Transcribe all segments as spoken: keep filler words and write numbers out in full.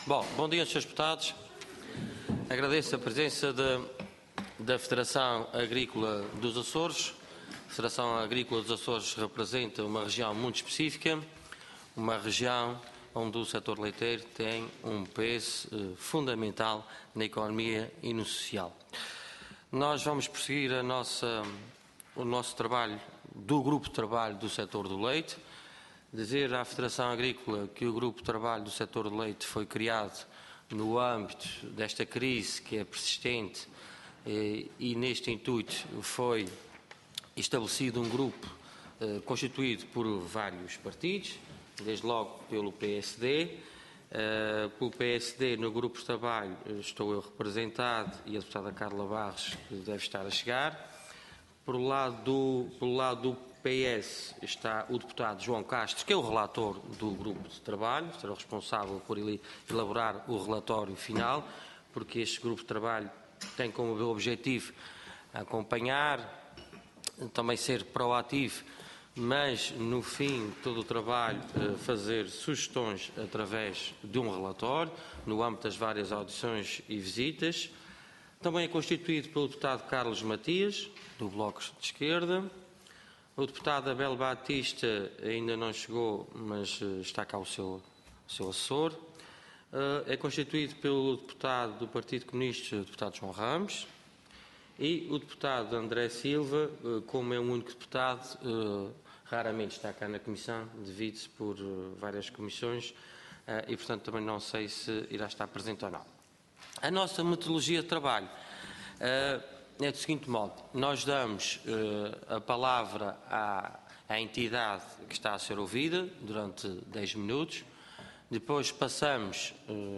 Bom, bom dia, senhores deputados. Agradeço a presença de, da Federação Agrícola dos Açores. A Federação Agrícola dos Açores representa uma região muito específica, uma região onde o setor leiteiro tem um peso eh, fundamental na economia e no social. Nós vamos prosseguir a nossa, o nosso trabalho do Grupo de Trabalho do setor do leite. Dizer à Federação Agrícola que o Grupo de Trabalho do setor do leite foi criado no âmbito desta crise que é persistente eh, e neste intuito foi estabelecido um grupo eh, constituído por vários partidos, desde logo pelo P S D. Uh, pelo P S D, no grupo de trabalho, estou eu representado e a deputada Carla Barros, que deve estar a chegar. Por lado do, pelo lado do P S está o deputado João Castro, que é o relator do grupo de trabalho, será o responsável por ele elaborar o relatório final, porque este grupo de trabalho tem como objetivo acompanhar, também ser proativo, mas, no fim, todo o trabalho, fazer sugestões através de um relatório, no âmbito das várias audições e visitas. Também é constituído pelo deputado Carlos Matias, do Bloco de Esquerda. O deputado Abel Batista ainda não chegou, mas está cá o seu, o seu assessor. É constituído pelo deputado do Partido Comunista, o deputado João Ramos. E o deputado André Silva, como é o único deputado, raramente está cá na Comissão, divide-se por várias comissões e, portanto, também não sei se irá estar presente ou não. A nossa metodologia de trabalho é do seguinte modo: nós damos a palavra à, à entidade que está a ser ouvida durante dez minutos, depois passamos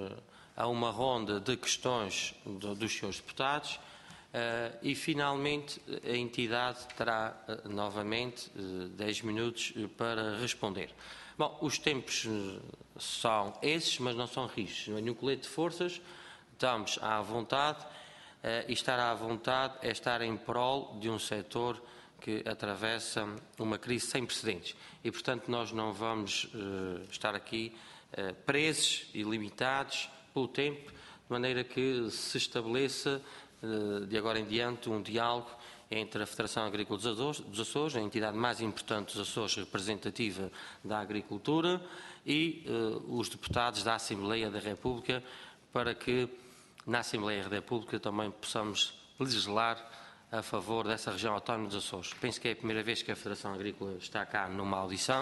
a uma ronda de questões dos senhores deputados. Uh, e, finalmente, a entidade terá uh, novamente uh, dez minutos uh, para responder. Bom, os tempos uh, são esses, mas não são rígidos. Não é nenhum colete de forças, estamos à vontade uh, e estar à vontade é estar em prol de um setor que atravessa uma crise sem precedentes. E, portanto, nós não vamos uh, estar aqui uh, presos e limitados pelo tempo, de maneira que se estabeleça de agora em diante um diálogo entre a Federação Agrícola dos Açores, a entidade mais importante dos Açores, representativa da agricultura, e uh, os deputados da Assembleia da República, para que na Assembleia da República também possamos legislar a favor dessa região autónoma dos Açores. Penso que é a primeira vez que a Federação Agrícola está cá numa audição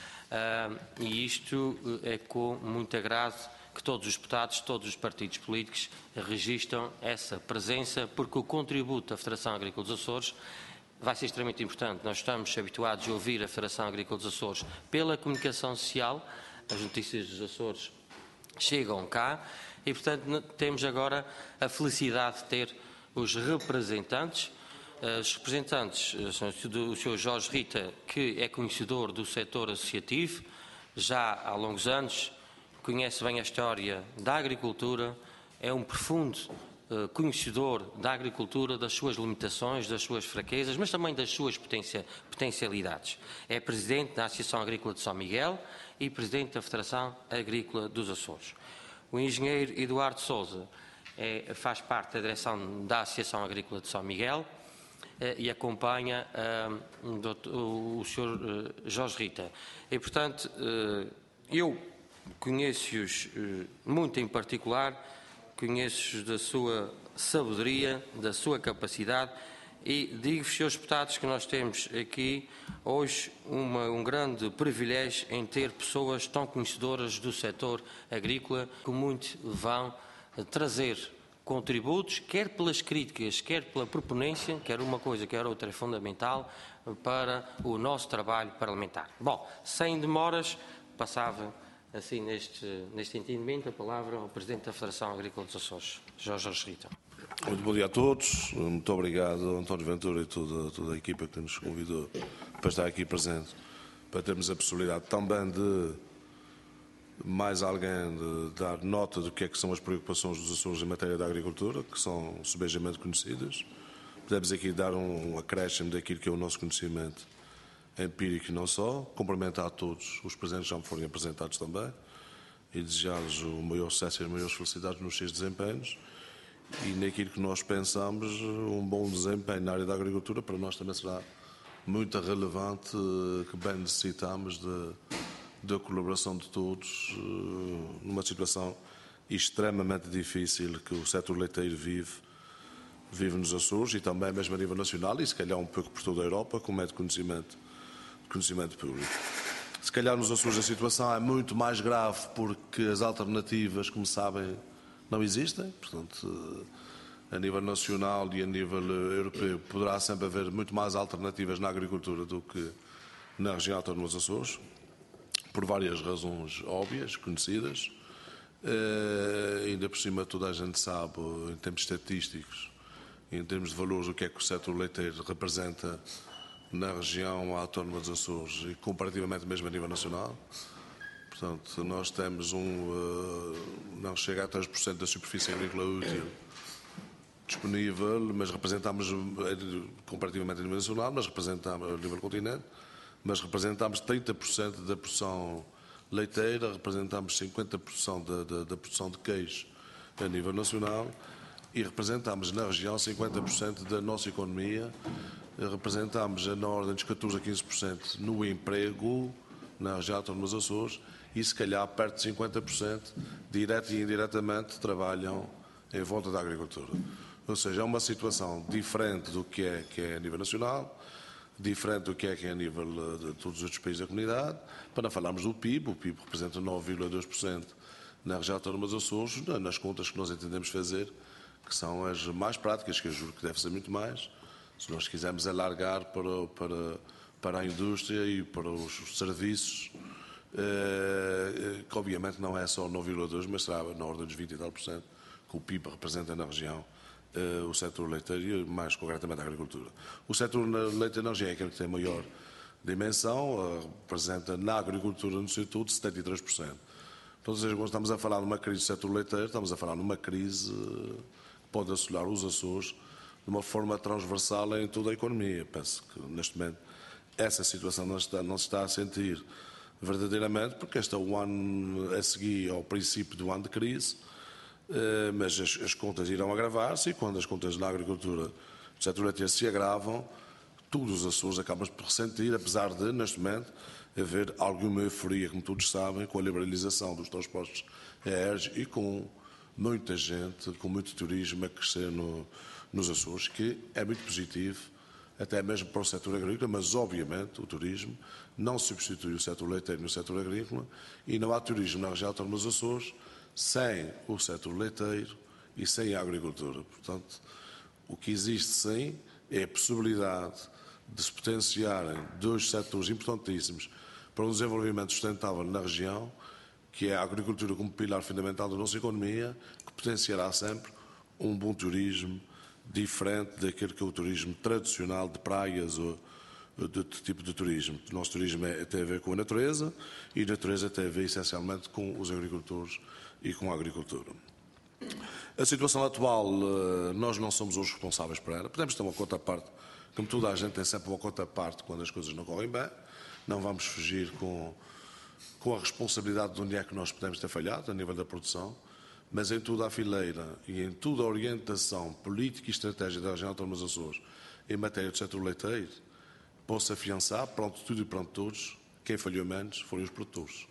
uh, e isto é com muito agrado que todos os deputados, todos os partidos políticos registram essa presença, porque o contributo da Federação Agrícola dos Açores vai ser extremamente importante. Nós estamos habituados a ouvir a Federação Agrícola dos Açores pela comunicação social, as notícias dos Açores chegam cá e, portanto, temos agora a felicidade de ter os representantes. Os representantes são o senhor Jorge Rita, que é conhecedor do setor associativo, já há longos anos, conhece bem a história da agricultura, é um profundo uh, conhecedor da agricultura, das suas limitações, das suas fraquezas, mas também das suas potencia, potencialidades. É presidente da Associação Agrícola de São Miguel e presidente da Federação Agrícola dos Açores. O engenheiro Eduardo Sousa é, faz parte da direção da Associação Agrícola de São Miguel uh, e acompanha uh, o, doutor, o, o senhor uh, Jorge Rita. E, portanto, uh, eu conheço-os muito em particular, conheço-os da sua sabedoria, da sua capacidade e digo-vos, senhores deputados, que nós temos aqui hoje uma, um grande privilégio em ter pessoas tão conhecedoras do setor agrícola que muito vão trazer contributos, quer pelas críticas, quer pela proponência, quer uma coisa, quer outra é fundamental para o nosso trabalho parlamentar. Bom, sem demoras, passava assim, neste, neste entendimento, a palavra ao Presidente da Federação Agrícola dos Açores, Jorge Rita. Muito bom dia a todos. Muito obrigado, António Ventura e toda, toda a equipa que nos convidou para estar aqui presente, para termos a possibilidade também de mais alguém de dar nota do que é que são as preocupações dos Açores em matéria da agricultura, que são subejamente conhecidas. Podemos aqui dar um, um acréscimo daquilo que é o nosso conhecimento empírico e não só, cumprimentar a todos os presentes, já me forem apresentados também, e desejar-lhes o maior sucesso e as maiores felicidades nos seus desempenhos. E naquilo que nós pensamos, um bom desempenho na área da agricultura para nós também será muito relevante, que bem necessitamos de, da colaboração de todos numa situação extremamente difícil que o setor leiteiro vive, vive nos Açores e também mesmo a nível nacional e se calhar um pouco por toda a Europa, como é de conhecimento, de conhecimento público. Se calhar nos Açores a situação é muito mais grave porque as alternativas, como sabem, não existem. Portanto, a nível nacional e a nível europeu poderá sempre haver muito mais alternativas na agricultura do que na região autónoma dos Açores, por várias razões óbvias, conhecidas. Uh, ainda por cima toda a gente sabe, em termos estatísticos, em termos de valores, o que é que o setor leiteiro representa na região autónoma dos Açores e comparativamente mesmo a nível nacional. Portanto, nós temos um, uh, não chega a três por cento da superfície agrícola útil disponível, mas representamos, comparativamente a nível nacional, mas representamos, a nível continente, mas representamos trinta por cento da produção leiteira, representamos cinquenta por cento da, da, da produção de queijo a nível nacional e representamos na região cinquenta por cento da nossa economia, representamos na ordem dos catorze a quinze por cento no emprego na região autónoma dos Açores e se calhar perto de cinquenta por cento direto e indiretamente trabalham em volta da agricultura. Ou seja, é uma situação diferente do que é, que é a nível nacional, diferente do que é que é a nível de todos os outros países da comunidade. Para não falarmos do P I B, o P I B representa nove vírgula dois por cento na região autónoma dos Açores, nas contas que nós entendemos fazer, que são as mais práticas, que eu juro que deve ser muito mais, se nós quisermos alargar para, para, para a indústria e para os serviços, que obviamente não é só nove vírgula dois por cento, mas será na ordem dos vinte e tal por cento, que o P I B representa na região o setor leiteiro e mais concretamente a agricultura. O setor leiteiro na região é aquele que tem maior dimensão, representa na agricultura no seu todo setenta e três por cento. Então, ou seja, quando estamos a falar numa crise do setor leiteiro, estamos a falar numa crise que pode assolar os Açores de uma forma transversal em toda a economia. Penso que neste momento essa situação não, está, não se está a sentir verdadeiramente, porque este é o ano a seguir ao princípio do ano de crise, mas as, as contas irão agravar-se e quando as contas na agricultura do setor leiteiro se agravam, todos os Açores acabam por ressentir, apesar de, neste momento, haver alguma euforia, como todos sabem, com a liberalização dos transportes aéreos e com muita gente, com muito turismo a crescer no, nos Açores, que é muito positivo, até mesmo para o setor agrícola, mas obviamente o turismo não substitui o setor leiteiro no setor agrícola e não há turismo na região autónoma dos Açores sem o setor leiteiro e sem a agricultura. Portanto, o que existe sim é a possibilidade de se potenciarem dois setores importantíssimos para um desenvolvimento sustentável na região, que é a agricultura como pilar fundamental da nossa economia, que potenciará sempre um bom turismo diferente daquele que é o turismo tradicional de praias ou de outro tipo de turismo. O nosso turismo é, tem a ver com a natureza e a natureza tem a ver essencialmente com os agricultores e com a agricultura. A situação atual, nós não somos os responsáveis por ela. Podemos ter uma contraparte, como toda a gente tem sempre uma contraparte quando as coisas não correm bem. Não vamos fugir com, com a responsabilidade de onde é que nós podemos ter falhado a nível da produção, mas em toda a fileira e em toda a orientação política e estratégica da região autónoma dos Açores em matéria do setor leiteiro, posso afiançar, pronto tudo e pronto todos, quem falhou menos foram os produtores.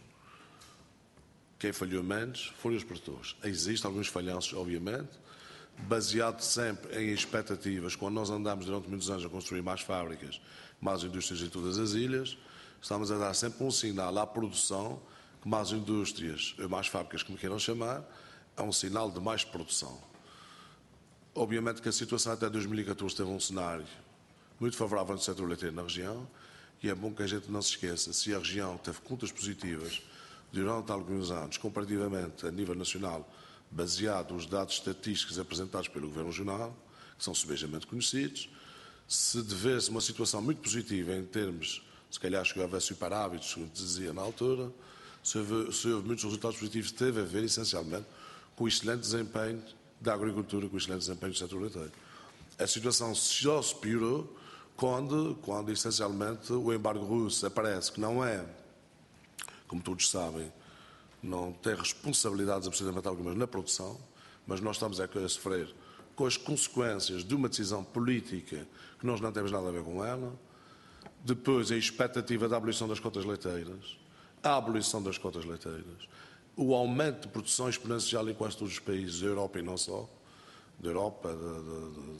Quem falhou menos foram os produtores. Existem alguns falhanços, obviamente, baseado sempre em expectativas. Quando nós andamos durante muitos anos a construir mais fábricas, mais indústrias em todas as ilhas, estamos a dar sempre um sinal à produção que mais indústrias, mais fábricas, como queiram chamar, é um sinal de mais produção. Obviamente que a situação até dois mil e catorze teve um cenário muito favorável no setor leiteiro na região e é bom que a gente não se esqueça, se a região teve contas positivas durante alguns anos, comparativamente a nível nacional, baseado nos dados estatísticos apresentados pelo Governo Regional, que são subejamente conhecidos, se devesse uma situação muito positiva em termos, se calhar chegou a haver superávites, como dizia na altura, se houve, se houve muitos resultados positivos, teve a ver essencialmente com o excelente desempenho da agricultura, com o excelente desempenho do setor leiteiro. A situação só se piorou quando, quando essencialmente o embargo russo aparece, que não é, como todos sabem, não tem responsabilidades absolutamente algumas na produção, mas nós estamos a sofrer com as consequências de uma decisão política que nós não temos nada a ver com ela. Depois, a expectativa da abolição das cotas leiteiras, a abolição das cotas leiteiras, o aumento de produção exponencial em quase todos os países da Europa e não só, da Europa, da, da,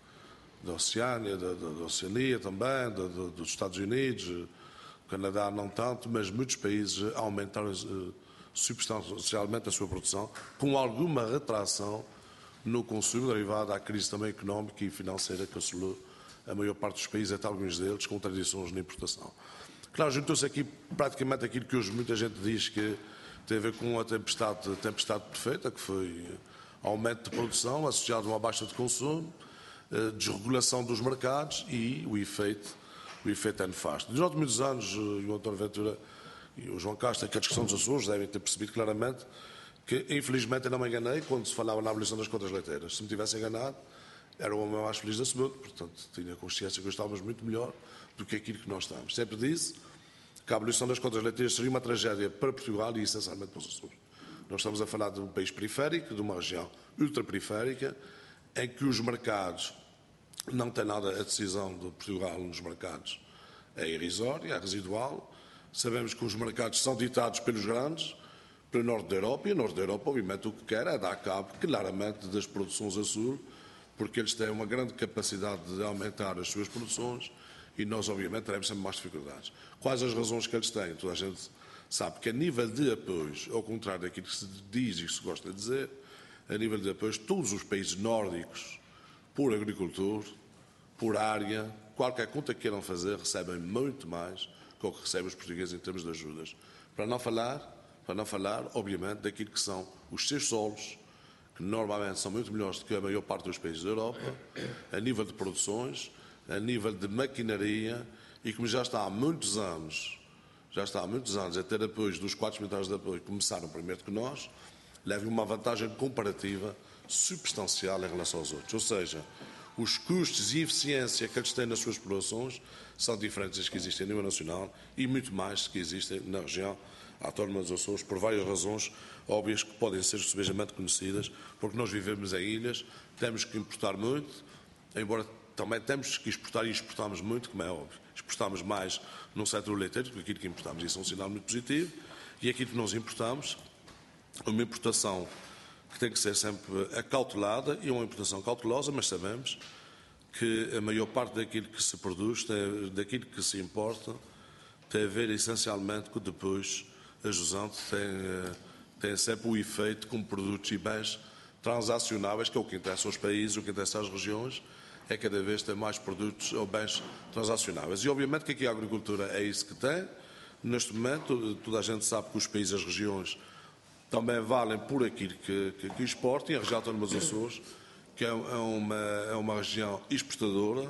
da Oceânia, da, da Oceania também, da, da, dos Estados Unidos, o Canadá não tanto, mas muitos países aumentaram uh, substancialmente a sua produção, com alguma retração no consumo derivado da crise também económica e financeira que assolou a maior parte dos países, até alguns deles, com tradições na importação. Claro, juntou-se aqui praticamente aquilo que hoje muita gente diz que tem a ver com a tempestade, tempestade perfeita, que foi aumento de produção associado a uma baixa de consumo, desregulação dos mercados e o efeito, o efeito é nefasto. Durante muitos anos, o António Ventura e o João Castro, que a discussão dos Açores, devem ter percebido claramente que, infelizmente, eu não me enganei quando se falava na abolição das cotas leiteiras. Se me tivesse enganado, era o homem mais feliz desse mundo, portanto, tinha consciência que estávamos muito melhor do que aquilo que nós estamos. Sempre disse que a abolição das cotas leiteiras seria uma tragédia para Portugal e, essencialmente, para os Açores. Nós estamos a falar de um país periférico, de uma região ultraperiférica, em que os mercados não têm nada, a decisão de Portugal nos mercados é irrisória, é residual. Sabemos que os mercados são ditados pelos grandes, pelo norte da Europa, e o norte da Europa, obviamente, o que quer é dar cabo, claramente, das produções a sul, porque eles têm uma grande capacidade de aumentar as suas produções e nós, obviamente, teremos sempre mais dificuldades. Quais as razões que eles têm? Toda a gente sabe que a nível de apoios, ao contrário daquilo que se diz e que se gosta de dizer, a nível de apoios, todos os países nórdicos, por agricultor, por área, qualquer conta que queiram fazer, recebem muito mais que o que recebem os portugueses em termos de ajudas. Para não falar, para não falar, obviamente, daquilo que são os seus solos, que normalmente são muito melhores do que a maior parte dos países da Europa, a nível de produções, a nível de maquinaria, e como já está há muitos anos, já está há muitos anos a ter apoios dos quatro militares de apoio que começaram primeiro que nós, levem uma vantagem comparativa substancial em relação aos outros. Ou seja, os custos e eficiência que eles têm nas suas produções são diferentes das que existem a nível nacional e muito mais que existem na região autónoma dos Açores, por várias razões óbvias que podem ser subejamente conhecidas, porque nós vivemos em ilhas, temos que importar muito, embora também temos que exportar e exportamos muito, como é óbvio. Exportamos mais no setor leiteiro do que aquilo que importamos. Isso é um sinal muito positivo. E aquilo que nós importamos, uma importação que tem que ser sempre acautelada e uma importação cautelosa, mas sabemos que a maior parte daquilo que se produz, daquilo que se importa, tem a ver essencialmente com depois a jusante tem, tem sempre o efeito como produtos e bens transacionáveis, que é o que interessa aos países, o que interessa às regiões, é cada vez ter mais produtos ou bens transacionáveis. E obviamente que aqui a agricultura é isso que tem. Neste momento, toda a gente sabe que os países e as regiões também valem por aquilo que, que, que exportam, e a região autónoma dos Açores, que é uma, é uma região exportadora,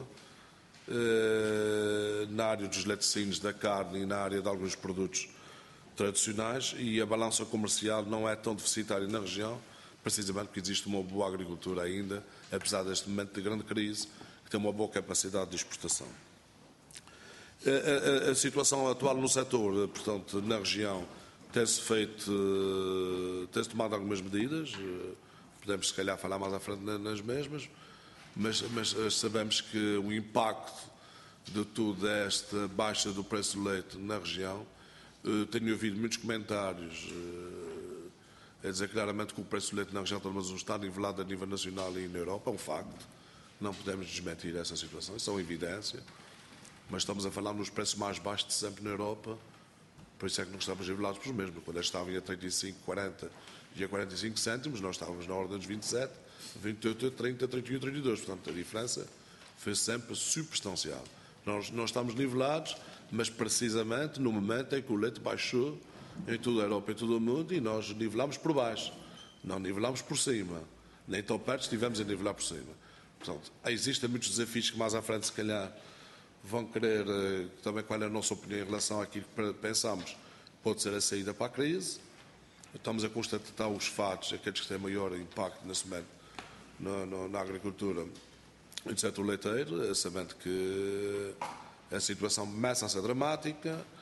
eh, na área dos laticínios, da carne e na área de alguns produtos tradicionais, e a balança comercial não é tão deficitária na região, precisamente porque existe uma boa agricultura ainda, apesar deste momento de grande crise, que tem uma boa capacidade de exportação. A, a, a situação atual no setor, portanto, na região, tem-se feito, tem-se tomado algumas medidas, podemos se calhar falar mais à frente nas mesmas, mas, mas sabemos que o impacto de toda esta baixa do preço do leite na região, tenho ouvido muitos comentários a dizer claramente que o preço do leite na região autónoma do Açores está nivelado a nível nacional e na Europa, é um facto, não podemos desmentir essa situação, isso é uma evidência, mas estamos a falar nos preços mais baixos de sempre na Europa, por isso é que não estamos nivelados pelos mesmos. Quando eles estavam a trinta e cinco, quarenta e a quarenta e cinco cêntimos, nós estávamos na ordem dos vinte e sete, vinte e oito, trinta, trinta e um, trinta e dois. Portanto, a diferença foi sempre substancial. Nós, nós estamos nivelados, mas precisamente no momento em que o leite baixou em toda a Europa e em todo o mundo, e nós nivelámos por baixo, não nivelámos por cima. Nem tão perto estivemos a nivelar por cima. Portanto, existem muitos desafios que mais à frente, se calhar, vão querer, também qual é a nossa opinião em relação àquilo que pensamos pode ser a saída para a crise. Estamos a constatar os fatos, aqueles que têm maior impacto nesse momento na, na, na agricultura e no setor leiteiro, sabendo que a situação começa a ser dramática,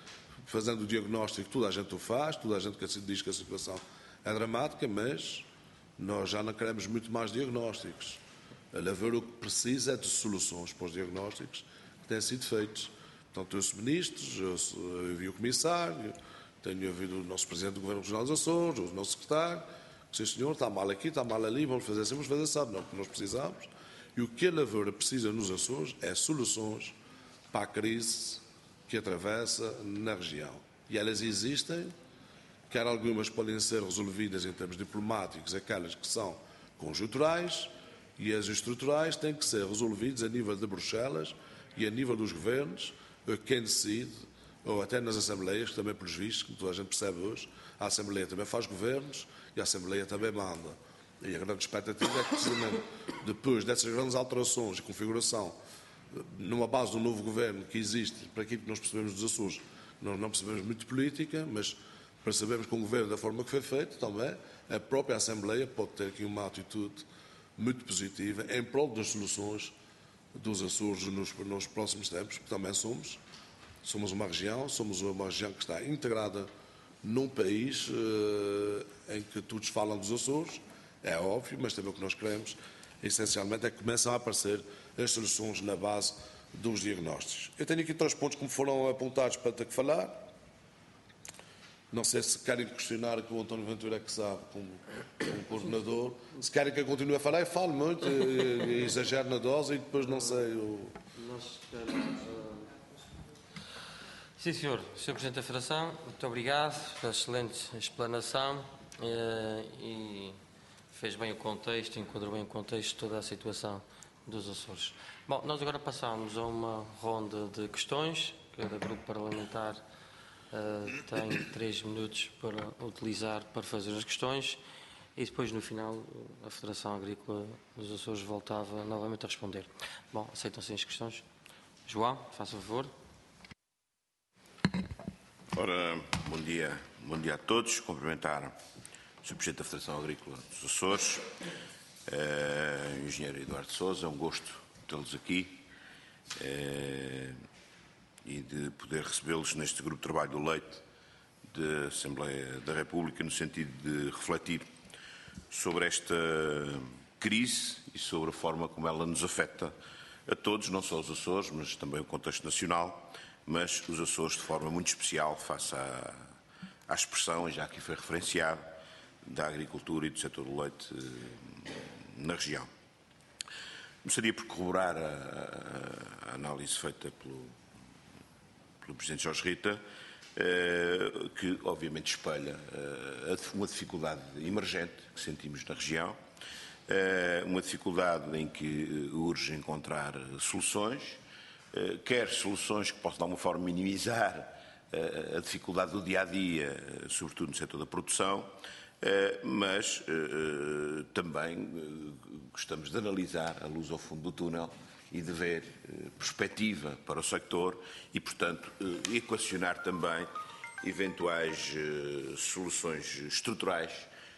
fazendo o diagnóstico, toda a gente o faz, toda a gente diz que a situação é dramática, mas nós já não queremos muito mais diagnósticos. A Laveur o que precisa é de soluções para os diagnósticos que têm sido feitos. Portanto, eu sou ministros, eu, eu vi o comissário, tenho ouvido o nosso presidente do Governo Regional dos Açores, o nosso secretário, que sim senhor, está mal aqui, está mal ali, vamos fazer assim, vamos fazer sabe, não, porque nós precisamos. E o que a Laveur precisa nos Açores é soluções para a crise que atravessa na região. E elas existem, quer algumas podem ser resolvidas em termos diplomáticos, aquelas que são conjunturais, e as estruturais têm que ser resolvidas a nível de Bruxelas e a nível dos governos, quem decide, ou até nas assembleias, que também, pelos vistos, como toda a gente percebe hoje, a Assembleia também faz governos e a Assembleia também manda. E a grande expectativa é que, precisamente, depois dessas grandes alterações e configuração, numa base do novo governo que existe, para aquilo que nós percebemos dos Açores, nós não percebemos muito de política, mas percebemos que o governo, da forma que foi feito, também, a própria Assembleia pode ter aqui uma atitude muito positiva em prol das soluções dos Açores nos, nos próximos tempos, porque também somos, somos uma região, somos uma região que está integrada num país eh, em que todos falam dos Açores, é óbvio, mas também o que nós queremos, essencialmente, é que começam a aparecer as soluções na base dos diagnósticos. Eu tenho aqui três pontos que me foram apontados para ter que falar. Não sei se querem questionar, que o António Ventura é que sabe, como, como coordenador. Se querem que eu continue a falar, eu falo muito, e, e exagero na dose e depois não sei. Eu... Sim, senhor. senhor Presidente da Federação, muito obrigado pela excelente explanação eh, e fez bem o contexto, enquadrou bem o contexto de toda a situação dos Açores. Bom, nós agora passamos a uma ronda de questões. Cada grupo parlamentar uh, tem três minutos para utilizar para fazer as questões e depois, no final, a Federação Agrícola dos Açores voltava novamente a responder. Bom, aceitam-se as questões? João, faça favor. Ora, bom dia, bom dia a todos. Cumprimentar o senhor Presidente da Federação Agrícola dos Açores, uh, o engenheiro Eduardo Sousa, é um gosto tê-los aqui uh, e de poder recebê-los neste grupo de trabalho do leite da Assembleia da República, no sentido de refletir sobre esta crise e sobre a forma como ela nos afeta a todos, não só os Açores, mas também o contexto nacional, mas os Açores de forma muito especial face à, à expressão, e já aqui foi referenciado, da agricultura e do setor do leite na região. Começaria por corroborar a, a análise feita pelo, pelo Presidente Jorge Rita, eh, que obviamente espelha eh, uma dificuldade emergente que sentimos na região, eh, uma dificuldade em que urge encontrar soluções, eh, quer soluções que possam de alguma forma minimizar eh, a dificuldade do dia-a-dia, sobretudo no setor da produção, mas também gostamos de analisar a luz ao fundo do túnel e de ver perspectiva para o sector e, portanto, equacionar também eventuais soluções estruturais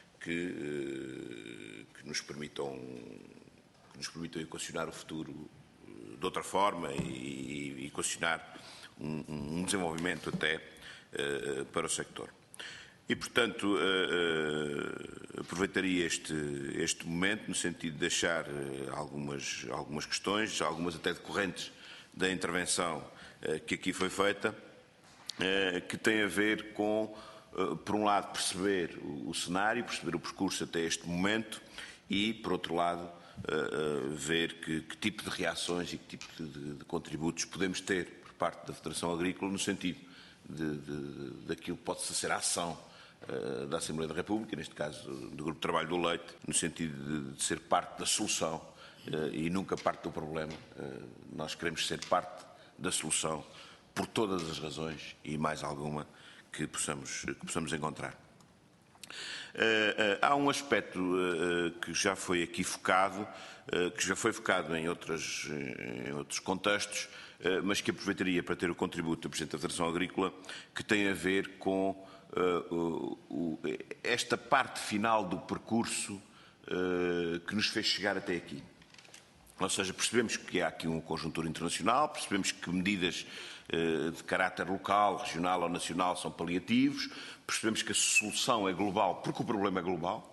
que, que, nos permitam, que nos permitam equacionar o futuro de outra forma e, e equacionar um, um desenvolvimento até para o sector. E, portanto, uh, uh, aproveitaria este, este momento no sentido de deixar uh, algumas, algumas questões, algumas até decorrentes da intervenção uh, que aqui foi feita, uh, que tem a ver com, uh, por um lado, perceber o, o cenário, perceber o percurso até este momento e, por outro lado, uh, uh, ver que, que tipo de reações e que tipo de, de contributos podemos ter por parte da Federação Agrícola no sentido de, de, daquilo que pode ser a ação da Assembleia da República, neste caso do Grupo de Trabalho do Leite, no sentido de, de ser parte da solução uh, e nunca parte do problema. Uh, nós queremos ser parte da solução por todas as razões e mais alguma que possamos, que possamos encontrar. Uh, uh, há um aspecto uh, que já foi aqui focado, uh, que já foi focado em, outras, em outros contextos, uh, mas que aproveitaria para ter o contributo do Presidente da Federação Agrícola, que tem a ver com Uh, uh, uh, esta parte final do percurso uh, que nos fez chegar até aqui. Ou seja, percebemos que há aqui uma conjuntura internacional, percebemos que medidas eh, de caráter local, regional ou nacional são paliativos, percebemos que a solução é global porque o problema é global.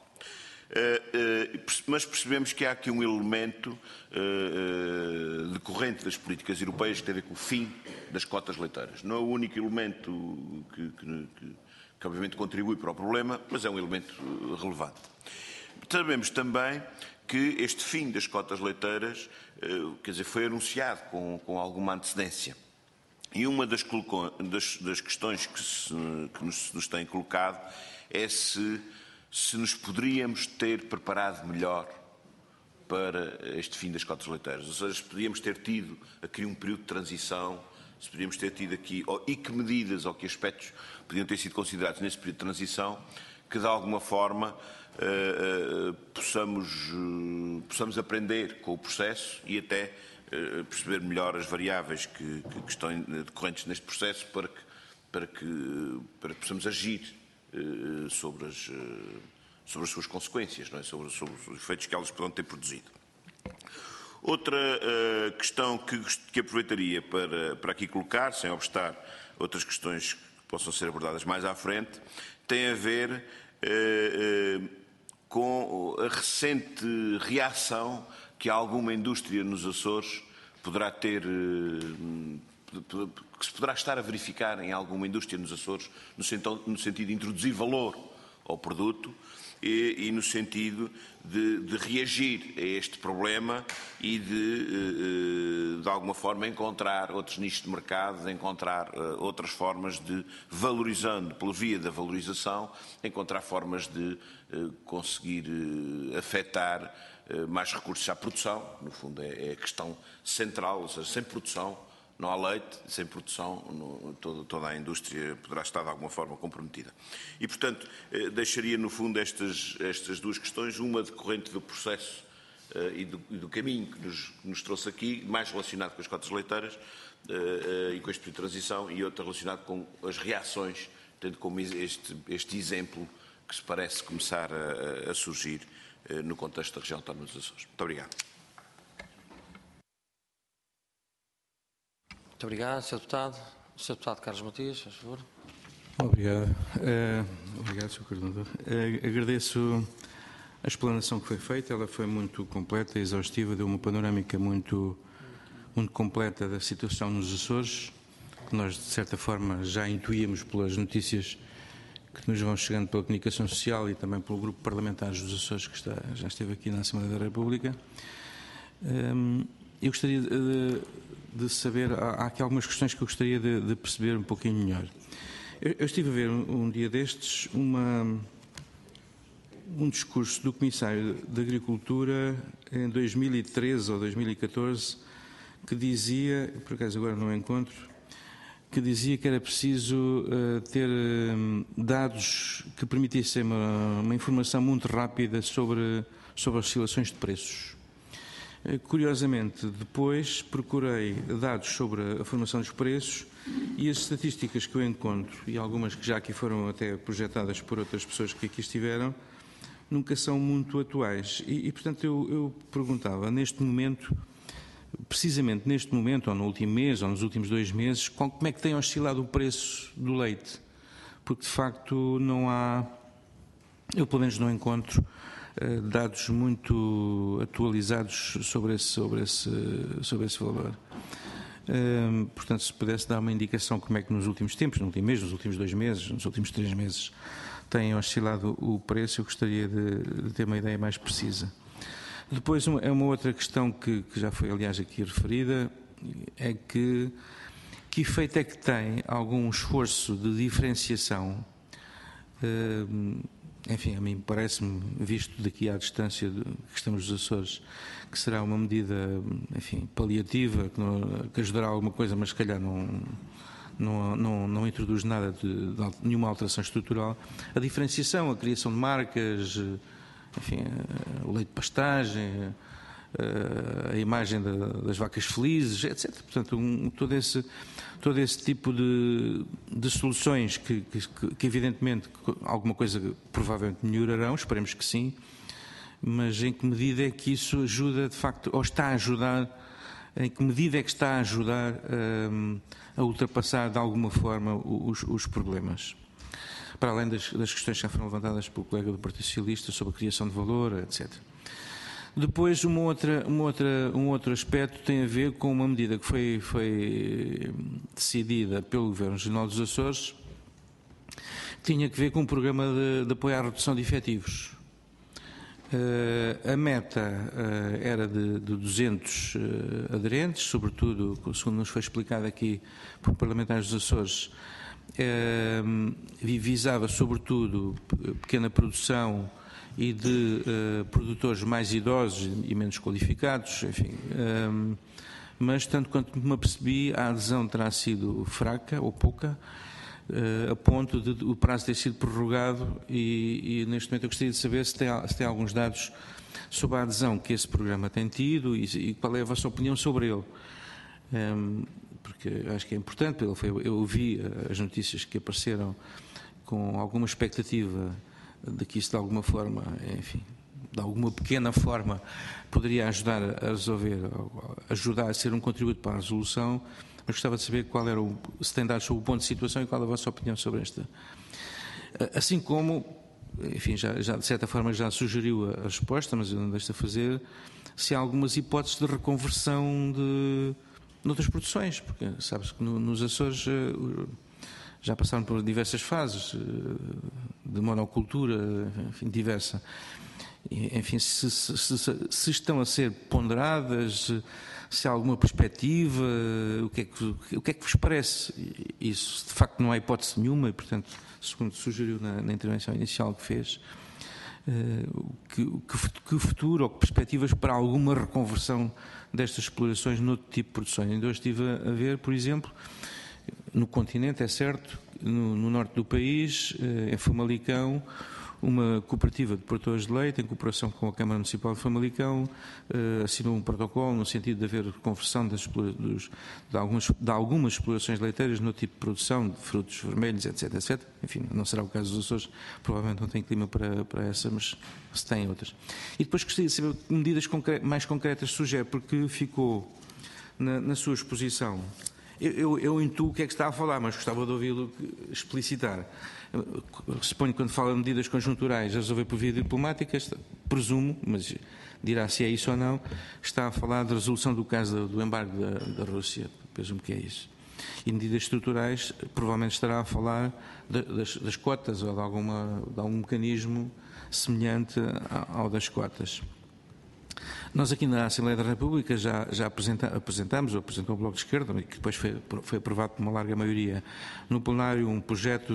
Uh, uh, mas percebemos que há aqui um elemento uh, uh, decorrente das políticas europeias que tem a ver com o fim das cotas leiteiras. Não é o único elemento que, que, que, que obviamente contribui para o problema, mas é um elemento relevante. Sabemos também que este fim das cotas leiteiras uh, quer dizer, foi anunciado com, com alguma antecedência. E uma das, das, das questões que, se, que nos, nos tem colocado é se se nos poderíamos ter preparado melhor para este fim das cotas leiteiras. Ou seja, se podíamos ter tido aqui um período de transição, se podíamos ter tido aqui, ou, e que medidas ou que aspectos podiam ter sido considerados nesse período de transição, que de alguma forma uh, uh, possamos, uh, possamos aprender com o processo e até uh, perceber melhor as variáveis que, que, que estão decorrentes neste processo para que, para que, para que possamos agir Sobre as, sobre as suas consequências, não é? sobre, sobre os efeitos que elas poderão ter produzido. Outra uh, questão que, que aproveitaria para, para aqui colocar, sem obstar outras questões que possam ser abordadas mais à frente, tem a ver uh, uh, com a recente reação que alguma indústria nos Açores poderá ter, uh, que se poderá estar a verificar em alguma indústria nos Açores, no sentido, no sentido de introduzir valor ao produto e, e no sentido de, de reagir a este problema e de, de alguma forma, encontrar outros nichos de mercado, de encontrar outras formas de, valorizando, pela via da valorização, encontrar formas de conseguir afetar mais recursos à produção. No fundo, é a questão central, ou seja, sem produção não há leite, sem produção, no, toda, toda a indústria poderá estar de alguma forma comprometida. E, portanto, eh, deixaria no fundo estas, estas duas questões, uma decorrente do processo eh, e, do, e do caminho que nos, que nos trouxe aqui, mais relacionado com as cotas leiteiras eh, eh, e com este período de transição, e outra relacionada com as reações, tendo como este, este exemplo que se parece começar a, a surgir eh, no contexto da região autónoma dos Açores. Muito obrigado. Muito obrigado, senhor Deputado. senhor Deputado Carlos Matias, por favor. Obrigado. Uh, obrigado, senhor Coordenador. Uh, agradeço a explanação que foi feita. Ela foi muito completa e exaustiva, deu uma panorâmica muito, muito completa da situação nos Açores, que nós, de certa forma, já intuíamos pelas notícias que nos vão chegando pela comunicação social e também pelo grupo parlamentar dos Açores, que está, já esteve aqui na Assembleia da República. Um, eu gostaria de, de saber, há aqui algumas questões que eu gostaria de, de perceber um pouquinho melhor. Eu, eu estive a ver um, um dia destes uma, um discurso do Comissário de Agricultura em dois mil e treze ou dois mil e catorze que dizia, por acaso agora não encontro, que dizia que era preciso uh, ter uh, dados que permitissem uma, uma informação muito rápida sobre, sobre as oscilações de preços. Curiosamente, depois procurei dados sobre a formação dos preços e as estatísticas que eu encontro, e algumas que já aqui foram até projetadas por outras pessoas que aqui estiveram, nunca são muito atuais. E, e portanto, eu, eu perguntava, neste momento, precisamente neste momento, ou no último mês, ou nos últimos dois meses, como é que tem oscilado o preço do leite? Porque, de facto, não há, eu pelo menos não encontro, dados muito atualizados sobre esse, sobre esse, sobre esse valor. Um, portanto, se pudesse dar uma indicação como é que nos últimos tempos, no último mês, nos últimos dois meses, nos últimos três meses, tem oscilado o preço, eu gostaria de, de ter uma ideia mais precisa. Depois, uma, é uma outra questão que, que já foi, aliás, aqui referida, é que que efeito é que tem algum esforço de diferenciação, um, enfim, a mim parece-me, visto daqui à distância de, que estamos nos Açores, que será uma medida, enfim, paliativa, que, não, que ajudará a alguma coisa, mas se calhar não, não, não, não introduz nada de, de nenhuma alteração estrutural. A diferenciação, a criação de marcas, enfim, o leite de pastagem, a imagem das vacas felizes, etcétera. Portanto, um, todo, esse, todo esse tipo de, de soluções que, que, que evidentemente alguma coisa provavelmente melhorarão, esperemos que sim, mas em que medida é que isso ajuda, de facto, ou está a ajudar, em que medida é que está a ajudar um, a ultrapassar de alguma forma os, os problemas? Para além das, das questões que já foram levantadas pelo colega do Partido Socialista sobre a criação de valor, etcétera. Depois, uma outra, uma outra, um outro aspecto tem a ver com uma medida que foi, foi decidida pelo Governo Regional dos Açores, que tinha que ver com um programa de, de apoio à redução de efetivos. Uh, a meta uh, era de, de duzentos uh, aderentes, sobretudo, segundo nos foi explicado aqui por parlamentares dos Açores, uh, visava sobretudo pequena produção e de uh, produtores mais idosos e menos qualificados, enfim. Uh, mas, tanto quanto me apercebi, a adesão terá sido fraca ou pouca, a ponto de o prazo ter sido prorrogado e, e neste momento eu gostaria de saber se tem, se tem alguns dados sobre a adesão que esse programa tem tido e, e qual é a vossa opinião sobre ele. Um, porque acho que é importante, ele foi, eu ouvi as notícias que apareceram com alguma expectativa de que isso de alguma forma, enfim, de alguma pequena forma poderia ajudar a resolver, ajudar a ser um contributo para a resolução. Mas gostava de saber qual era o, se tem dados sobre o ponto de situação e qual a vossa opinião sobre esta. Assim como, enfim, já, já de certa forma já sugeriu a, a resposta, mas eu não deixo de fazer, se há algumas hipóteses de reconversão de, de outras produções, porque sabe-se que no, nos Açores já passaram por diversas fases de monocultura, enfim, diversa. Enfim, se, se, se, se estão a ser ponderadas, se há alguma perspectiva, o que, é que, o que é que vos parece? Isso, de facto, não há hipótese nenhuma e, portanto, segundo sugeriu na, na intervenção inicial que fez, uh, que, que, que futuro ou que perspectivas para alguma reconversão destas explorações noutro tipo de produções. Ainda hoje estive a, a ver, por exemplo, no continente, é certo, no, no norte do país, uh, em Famalicão, uma cooperativa de produtores de leite, em cooperação com a Câmara Municipal de Famalicão, eh, assinou um protocolo no sentido de haver conversão das, dos, de, algumas, de algumas explorações leiteiras no tipo de produção, de frutos vermelhos, etc, etcétera. Enfim, não será o caso dos Açores, provavelmente não tem clima para, para essa, mas se tem outras. E depois gostaria de saber que medidas concre- mais concretas sugere, porque ficou na, na sua exposição. Eu, eu, eu intuo o que é que está a falar, mas gostava de ouvi-lo explicitar. Suponho que quando fala de medidas conjunturais a resolver por via diplomática, presumo, mas dirá se é isso ou não, está a falar de resolução do caso do embargo da, da Rússia, presumo que é isso. E medidas estruturais, provavelmente estará a falar de, das, das cotas ou de, alguma, de algum mecanismo semelhante ao das cotas. Nós aqui na Assembleia da República já, já apresenta, apresentamos, ou apresentou o Bloco de Esquerda, que depois foi, foi aprovado por uma larga maioria no plenário, um projeto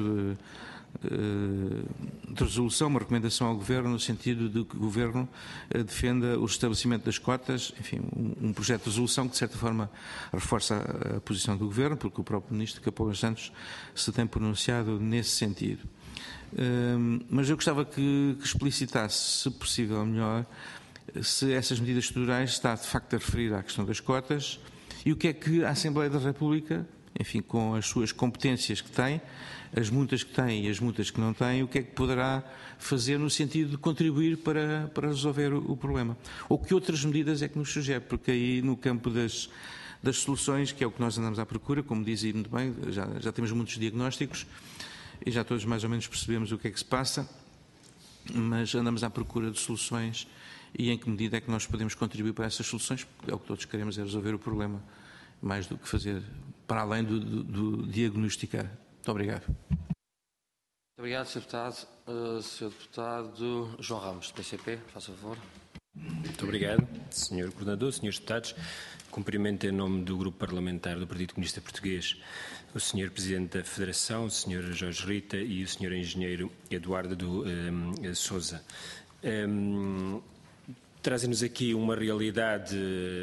de, de resolução, uma recomendação ao Governo, no sentido de que o Governo defenda o estabelecimento das cotas, enfim, um, um projeto de resolução que de certa forma reforça a, a posição do Governo, porque o próprio Ministro Capoulas Santos se tem pronunciado nesse sentido. Um, mas eu gostava que, que explicitasse, se possível melhor, se essas medidas estruturais está de facto a referir à questão das cotas e o que é que a Assembleia da República, enfim, com as suas competências que tem, as muitas que tem e as muitas que não tem, o que é que poderá fazer no sentido de contribuir para, para resolver o, o problema. Ou que outras medidas é que nos sugere, porque aí no campo das, das soluções, que é o que nós andamos à procura, como dizia muito bem, já, já temos muitos diagnósticos e já todos mais ou menos percebemos o que é que se passa, mas andamos à procura de soluções. E em que medida é que nós podemos contribuir para essas soluções? Porque é o que todos queremos, é resolver o problema, mais do que fazer, para além do, do, do diagnosticar. Muito obrigado. Muito obrigado, senhor Deputado. Uh, senhor Deputado João Ramos, do P C P, faça favor. Muito obrigado, senhor Coordenador, senhores Deputados. Cumprimento em nome do Grupo Parlamentar do Partido Comunista Português o senhor Presidente da Federação, o senhor Jorge Rita e o senhor Engenheiro Eduardo do um, Sousa. Um, trazem-nos aqui uma realidade,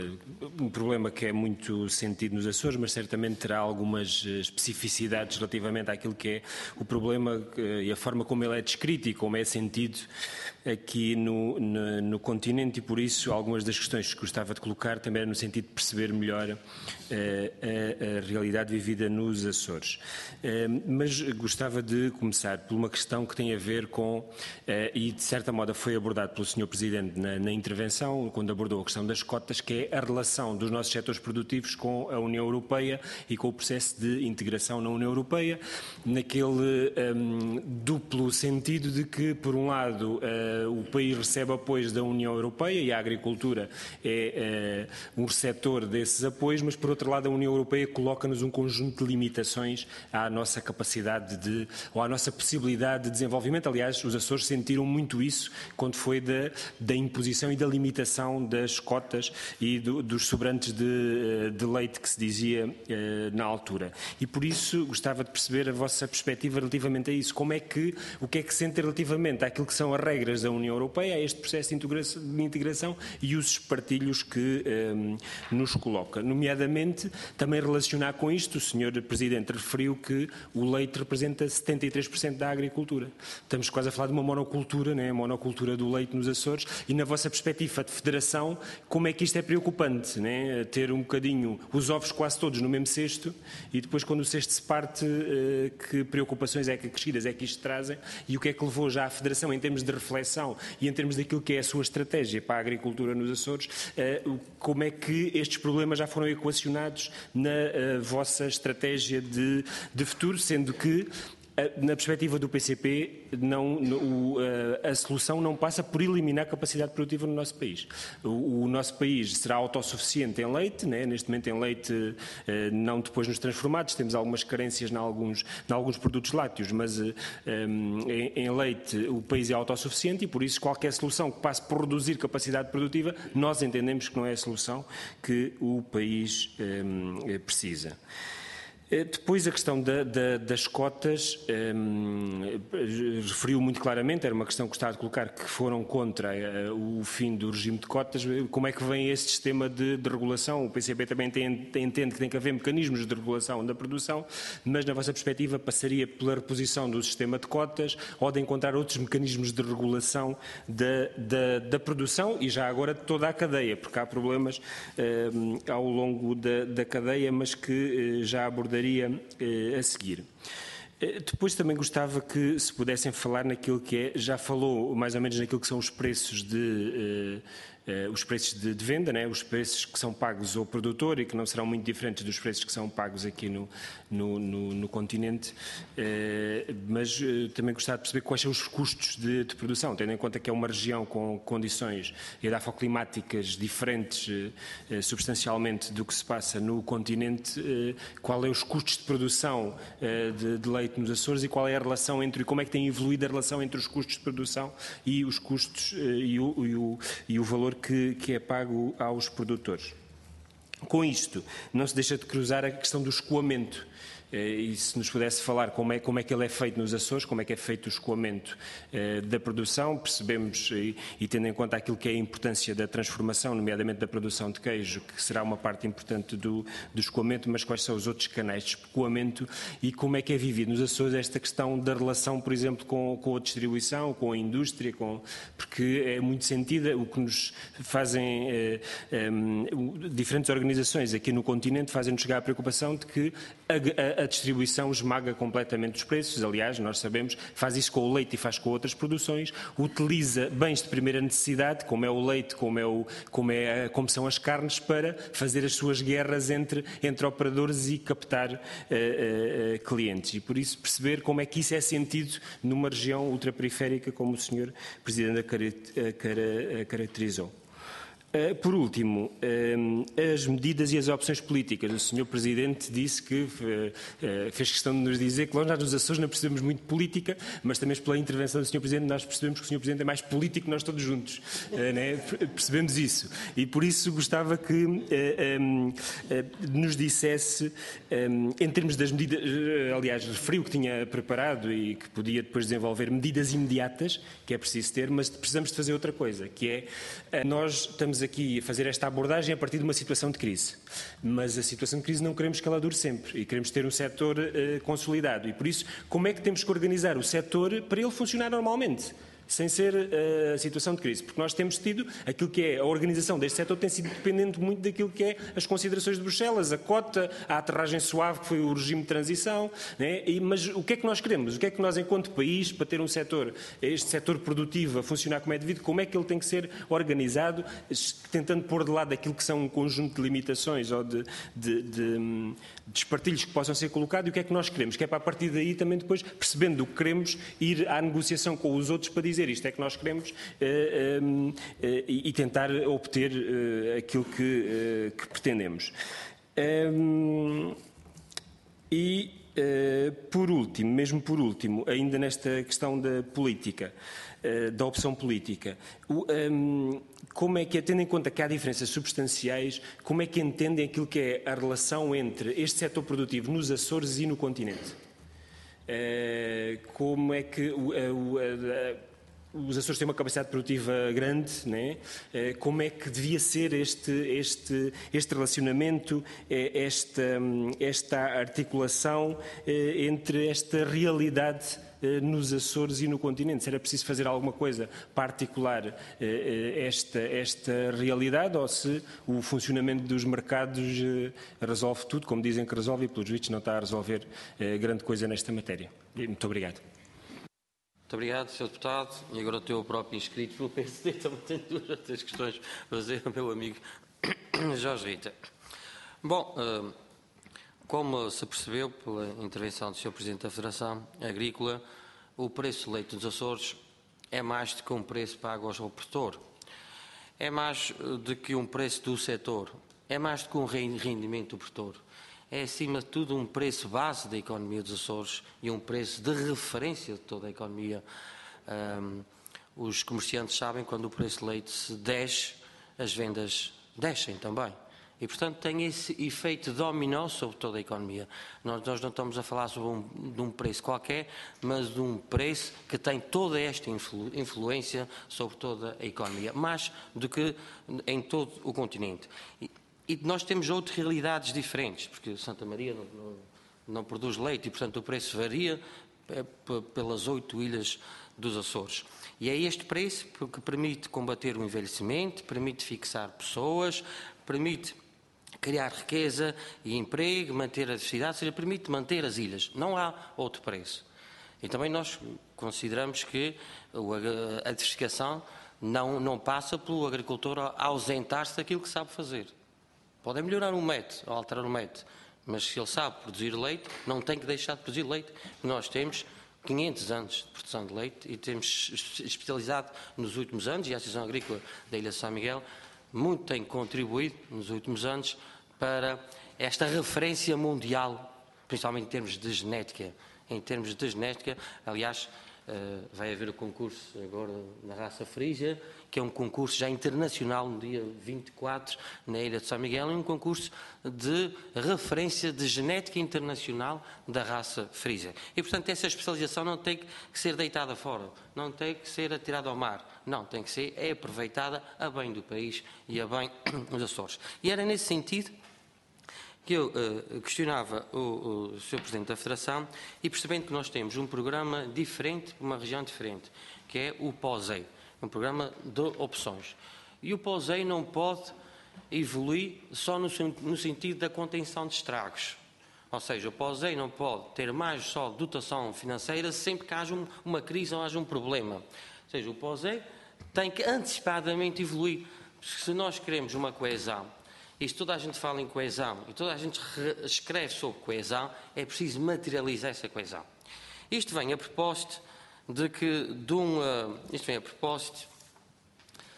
um problema que é muito sentido nos Açores, mas certamente terá algumas especificidades relativamente àquilo que é o problema e a forma como ele é descrito e como é sentido aqui no, no, no continente, e por isso algumas das questões que gostava de colocar também era no sentido de perceber melhor uh, a, a realidade vivida nos Açores. Uh, mas gostava de começar por uma questão que tem a ver com, uh, e de certa modo foi abordado pelo senhor Presidente na, na intervenção, quando abordou a questão das cotas, que é a relação dos nossos setores produtivos com a União Europeia e com o processo de integração na União Europeia, naquele um, duplo sentido de que, por um lado, uh, o país recebe apoios da União Europeia e a agricultura é, é um receptor desses apoios, mas por outro lado a União Europeia coloca-nos um conjunto de limitações à nossa capacidade de, ou à nossa possibilidade de desenvolvimento. Aliás, os Açores sentiram muito isso quando foi da, da imposição e da limitação das cotas e do, dos sobrantes de, de leite que se dizia eh, na altura. E por isso gostava de perceber a vossa perspectiva relativamente a isso. Como é que, o que é que sentem relativamente àquilo que são as regras da União Europeia, a este processo de integração, de integração e os espartilhos que um, nos coloca. Nomeadamente, também relacionar com isto, o senhor Presidente referiu que o leite representa setenta e três por cento da agricultura. Estamos quase a falar de uma monocultura, né? A monocultura do leite nos Açores, e na vossa perspectiva de federação, como é que isto é preocupante, né? Ter um bocadinho os ovos quase todos no mesmo cesto e depois quando o cesto se parte, uh, que preocupações é que crescidas é que isto trazem e o que é que levou já a federação em termos de reflexão e em termos daquilo que é a sua estratégia para a agricultura nos Açores, como é que estes problemas já foram equacionados na vossa estratégia de, de futuro, sendo que na perspectiva do P C P, não, o, a solução não passa por eliminar a capacidade produtiva no nosso país. O, o nosso país será autossuficiente em leite, né? Neste momento em leite, não depois nos transformados, temos algumas carências em alguns, em alguns produtos lácteos, mas um, em, em leite o país é autossuficiente e por isso qualquer solução que passe por reduzir capacidade produtiva, nós entendemos que não é a solução que o país um, precisa. Depois a questão da, da, das cotas, um, referiu muito claramente, era uma questão que gostava de colocar, que foram contra uh, o fim do regime de cotas. Como é que vem este sistema de, de regulação? O P C P também tem, tem, entende que tem que haver mecanismos de regulação da produção, mas na vossa perspectiva passaria pela reposição do sistema de cotas ou de encontrar outros mecanismos de regulação da, da, da produção e já agora de toda a cadeia, porque há problemas uh, ao longo da, da cadeia, mas que uh, já abordaria a seguir. Depois também gostava que se pudessem falar naquilo que é, já falou mais ou menos naquilo que são os preços de... Uh, os preços de, de venda, né? Os preços que são pagos ao produtor e que não serão muito diferentes dos preços que são pagos aqui no, no, no, no continente, uh, mas uh, também gostava de perceber quais são os custos de, de produção, tendo em conta que é uma região com condições edafoclimáticas diferentes uh, substancialmente do que se passa no continente, uh, qual é os custos de produção uh, de, de leite nos Açores e qual é a relação entre, como é que tem evoluído a relação entre os custos de produção e os custos uh, e, o, e, o, e o valor Que, que é pago aos produtores. Com isto, não se deixa de cruzar a questão do escoamento. E se nos pudesse falar como é, como é que ele é feito nos Açores, como é que é feito o escoamento eh, da produção, percebemos, e, e tendo em conta aquilo que é a importância da transformação, nomeadamente da produção de queijo, que será uma parte importante do, do escoamento, mas quais são os outros canais de escoamento e como é que é vivido nos Açores esta questão da relação, por exemplo, com, com a distribuição, com a indústria, com, porque é muito sentida o que nos fazem eh, eh, diferentes organizações aqui no continente, fazem-nos chegar à preocupação de que a, a a distribuição esmaga completamente os preços, aliás, nós sabemos, faz isso com o leite e faz com outras produções, utiliza bens de primeira necessidade, como é o leite, como, é o, como, é, como são as carnes, para fazer as suas guerras entre, entre operadores e captar uh, uh, clientes. E por isso perceber como é que isso é sentido numa região ultraperiférica, como o senhor Presidente a caracterizou. Uh, por último, uh, as medidas e as opções políticas. O senhor Presidente disse que uh, uh, fez questão de nos dizer que nós nos Açores não percebemos muito política, mas também pela intervenção do senhor Presidente nós percebemos que o senhor Presidente é mais político que nós todos juntos. Uh, né? Percebemos isso. E por isso gostava que uh, um, uh, nos dissesse, um, em termos das medidas, uh, aliás, referiu que tinha preparado e que podia depois desenvolver medidas imediatas, que é preciso ter, mas precisamos de fazer outra coisa, que é, uh, nós estamos aqui a fazer esta abordagem a partir de uma situação de crise. Mas a situação de crise não queremos que ela dure sempre e queremos ter um setor uh, consolidado. E por isso, como é que temos que organizar o setor para ele funcionar normalmente? Sem ser uh, a situação de crise, porque nós temos tido aquilo que é a organização deste setor tem sido dependente muito daquilo que é as considerações de Bruxelas, a cota, a aterragem suave, que foi o regime de transição, né? E, mas o que é que nós queremos? O que é que nós, enquanto país, para ter um setor, este setor produtivo a funcionar como é devido, como é que ele tem que ser organizado, tentando pôr de lado aquilo que são um conjunto de limitações ou de, de, de, de espartilhos que possam ser colocados, e o que é que nós queremos? Que é para a partir daí também depois, percebendo o que queremos, ir à negociação com os outros para dizer isto é que nós queremos uh, uh, uh, e tentar obter uh, aquilo que, uh, que pretendemos. Um, e, uh, por último, mesmo por último, ainda nesta questão da política, uh, da opção política, o, um, como é que, tendo em conta que há diferenças substanciais, como é que entendem aquilo que é a relação entre este setor produtivo nos Açores e no continente? Uh, como é que o, o, a, os Açores têm uma capacidade produtiva grande, né? Como é que devia ser este, este, este relacionamento, esta, esta articulação entre esta realidade nos Açores e no continente? Se era preciso fazer alguma coisa para articular esta, esta realidade, ou se o funcionamento dos mercados resolve tudo, como dizem que resolve, e pelos vistos não está a resolver grande coisa nesta matéria. Muito obrigado. Muito obrigado, senhor Deputado. E agora o teu próprio inscrito pelo P S D também tem duas ou três questões a fazer ao meu amigo Jorge Rita. Bom, como se percebeu pela intervenção do senhor Presidente da Federação Agrícola, o preço do leite dos Açores é mais do que um preço pago ao produtor. É mais do que um preço do setor. É mais do que um rendimento do produtor. É, acima de tudo, um preço base da economia dos Açores e um preço de referência de toda a economia. Um, os comerciantes sabem quando o preço de leite se desce, as vendas descem também. E, portanto, tem esse efeito dominó sobre toda a economia. Nós, nós não estamos a falar sobre um, de um preço qualquer, mas de um preço que tem toda esta influ, influência sobre toda a economia, mais do que em todo o continente. E, E nós temos outras realidades diferentes, porque Santa Maria não, não, não produz leite e, portanto, o preço varia pelas oito ilhas dos Açores. E é este preço que permite combater o envelhecimento, permite fixar pessoas, permite criar riqueza e emprego, manter a diversidade, ou seja, permite manter as ilhas. Não há outro preço. E também nós consideramos que a diversificação não, não passa pelo agricultor ausentar-se daquilo que sabe fazer. Pode melhorar um método, ou alterar um método, mas se ele sabe produzir leite, não tem que deixar de produzir leite. Nós temos quinhentos anos de produção de leite e temos especializado nos últimos anos, e a Associação Agrícola da Ilha de São Miguel muito tem contribuído nos últimos anos para esta referência mundial, principalmente em termos de genética. Em termos de genética, aliás, Uh, vai haver o concurso agora na raça frígia, que é um concurso já internacional no dia vinte e quatro na Ilha de São Miguel, é um concurso de referência de genética internacional da raça frígia. E, portanto, essa especialização não tem que ser deitada fora, não tem que ser atirada ao mar, não, tem que ser é aproveitada a bem do país e a bem dos Açores. E era nesse sentido que eu uh, questionava o, o senhor Presidente da Federação e percebendo que nós temos um programa diferente, uma região diferente, que é o POSEI, um programa de opções. E o POSEI não pode evoluir só no, no sentido da contenção de estragos. Ou seja, o POSEI não pode ter mais só dotação financeira sempre que haja um, uma crise ou haja um problema. Ou seja, o POSEI tem que antecipadamente evoluir. Se nós queremos uma coesão, e se toda a gente fala em coesão e toda a gente escreve sobre coesão, é preciso materializar essa coesão. Isto vem a propósito de que, de um, uh, isto vem a propósito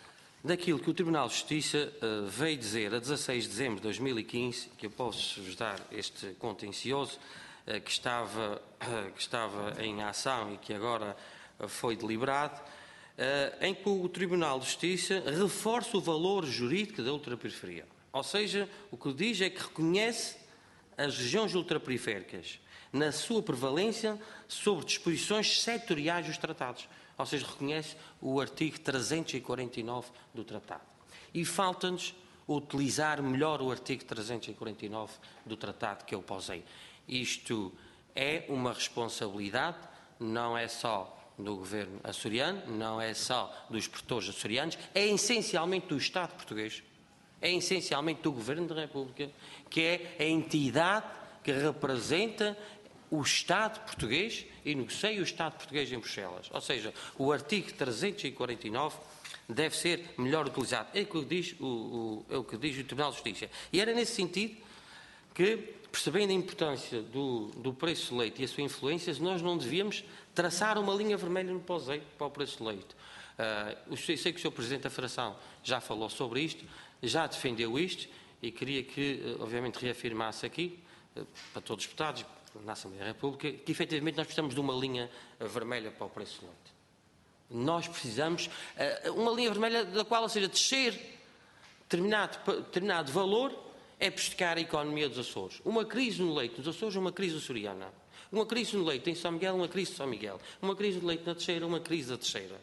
daquilo que o Tribunal de Justiça uh, veio dizer a dezasseis de dezembro de dois mil e quinze, que eu posso-vos dar este contencioso, uh, que, estava, uh, que estava em ação e que agora uh, foi deliberado, uh, em que o Tribunal de Justiça reforça o valor jurídico da ultraperiferia. Ou seja, o que diz é que reconhece as regiões ultraperiféricas na sua prevalência sobre disposições setoriais dos tratados. Ou seja, reconhece o artigo trezentos e quarenta e nove do Tratado. E falta-nos utilizar melhor o artigo trezentos e quarenta e nove do Tratado, que é o POSEI. Isto é uma responsabilidade, não é só do Governo açoriano, não é só dos produtores açorianos, é essencialmente do Estado português, é essencialmente do Governo da República, que é a entidade que representa o Estado português e negocia o Estado português em Bruxelas. Ou seja, o artigo trezentos e quarenta e nove deve ser melhor utilizado. É o que diz o, o, é o, que diz o Tribunal de Justiça. E era nesse sentido que, percebendo a importância do, do preço do leite e a sua influência, nós não devíamos traçar uma linha vermelha no POSEI para o preço do leite. Uh, eu sei que o senhor Presidente da Federação já falou sobre isto, já defendeu isto e queria que, obviamente, reafirmasse aqui, uh, para todos os deputados, na Assembleia da República, que efetivamente nós precisamos de uma linha vermelha para o preço do leite. Nós precisamos uh, uma linha vermelha da qual, ou seja, descer determinado, determinado valor é prejudicar a economia dos Açores. Uma crise no leite nos Açores é uma crise açoriana. Uma crise no leite em São Miguel, uma crise de São Miguel. Uma crise no leite na Teixeira, uma crise da Teixeira.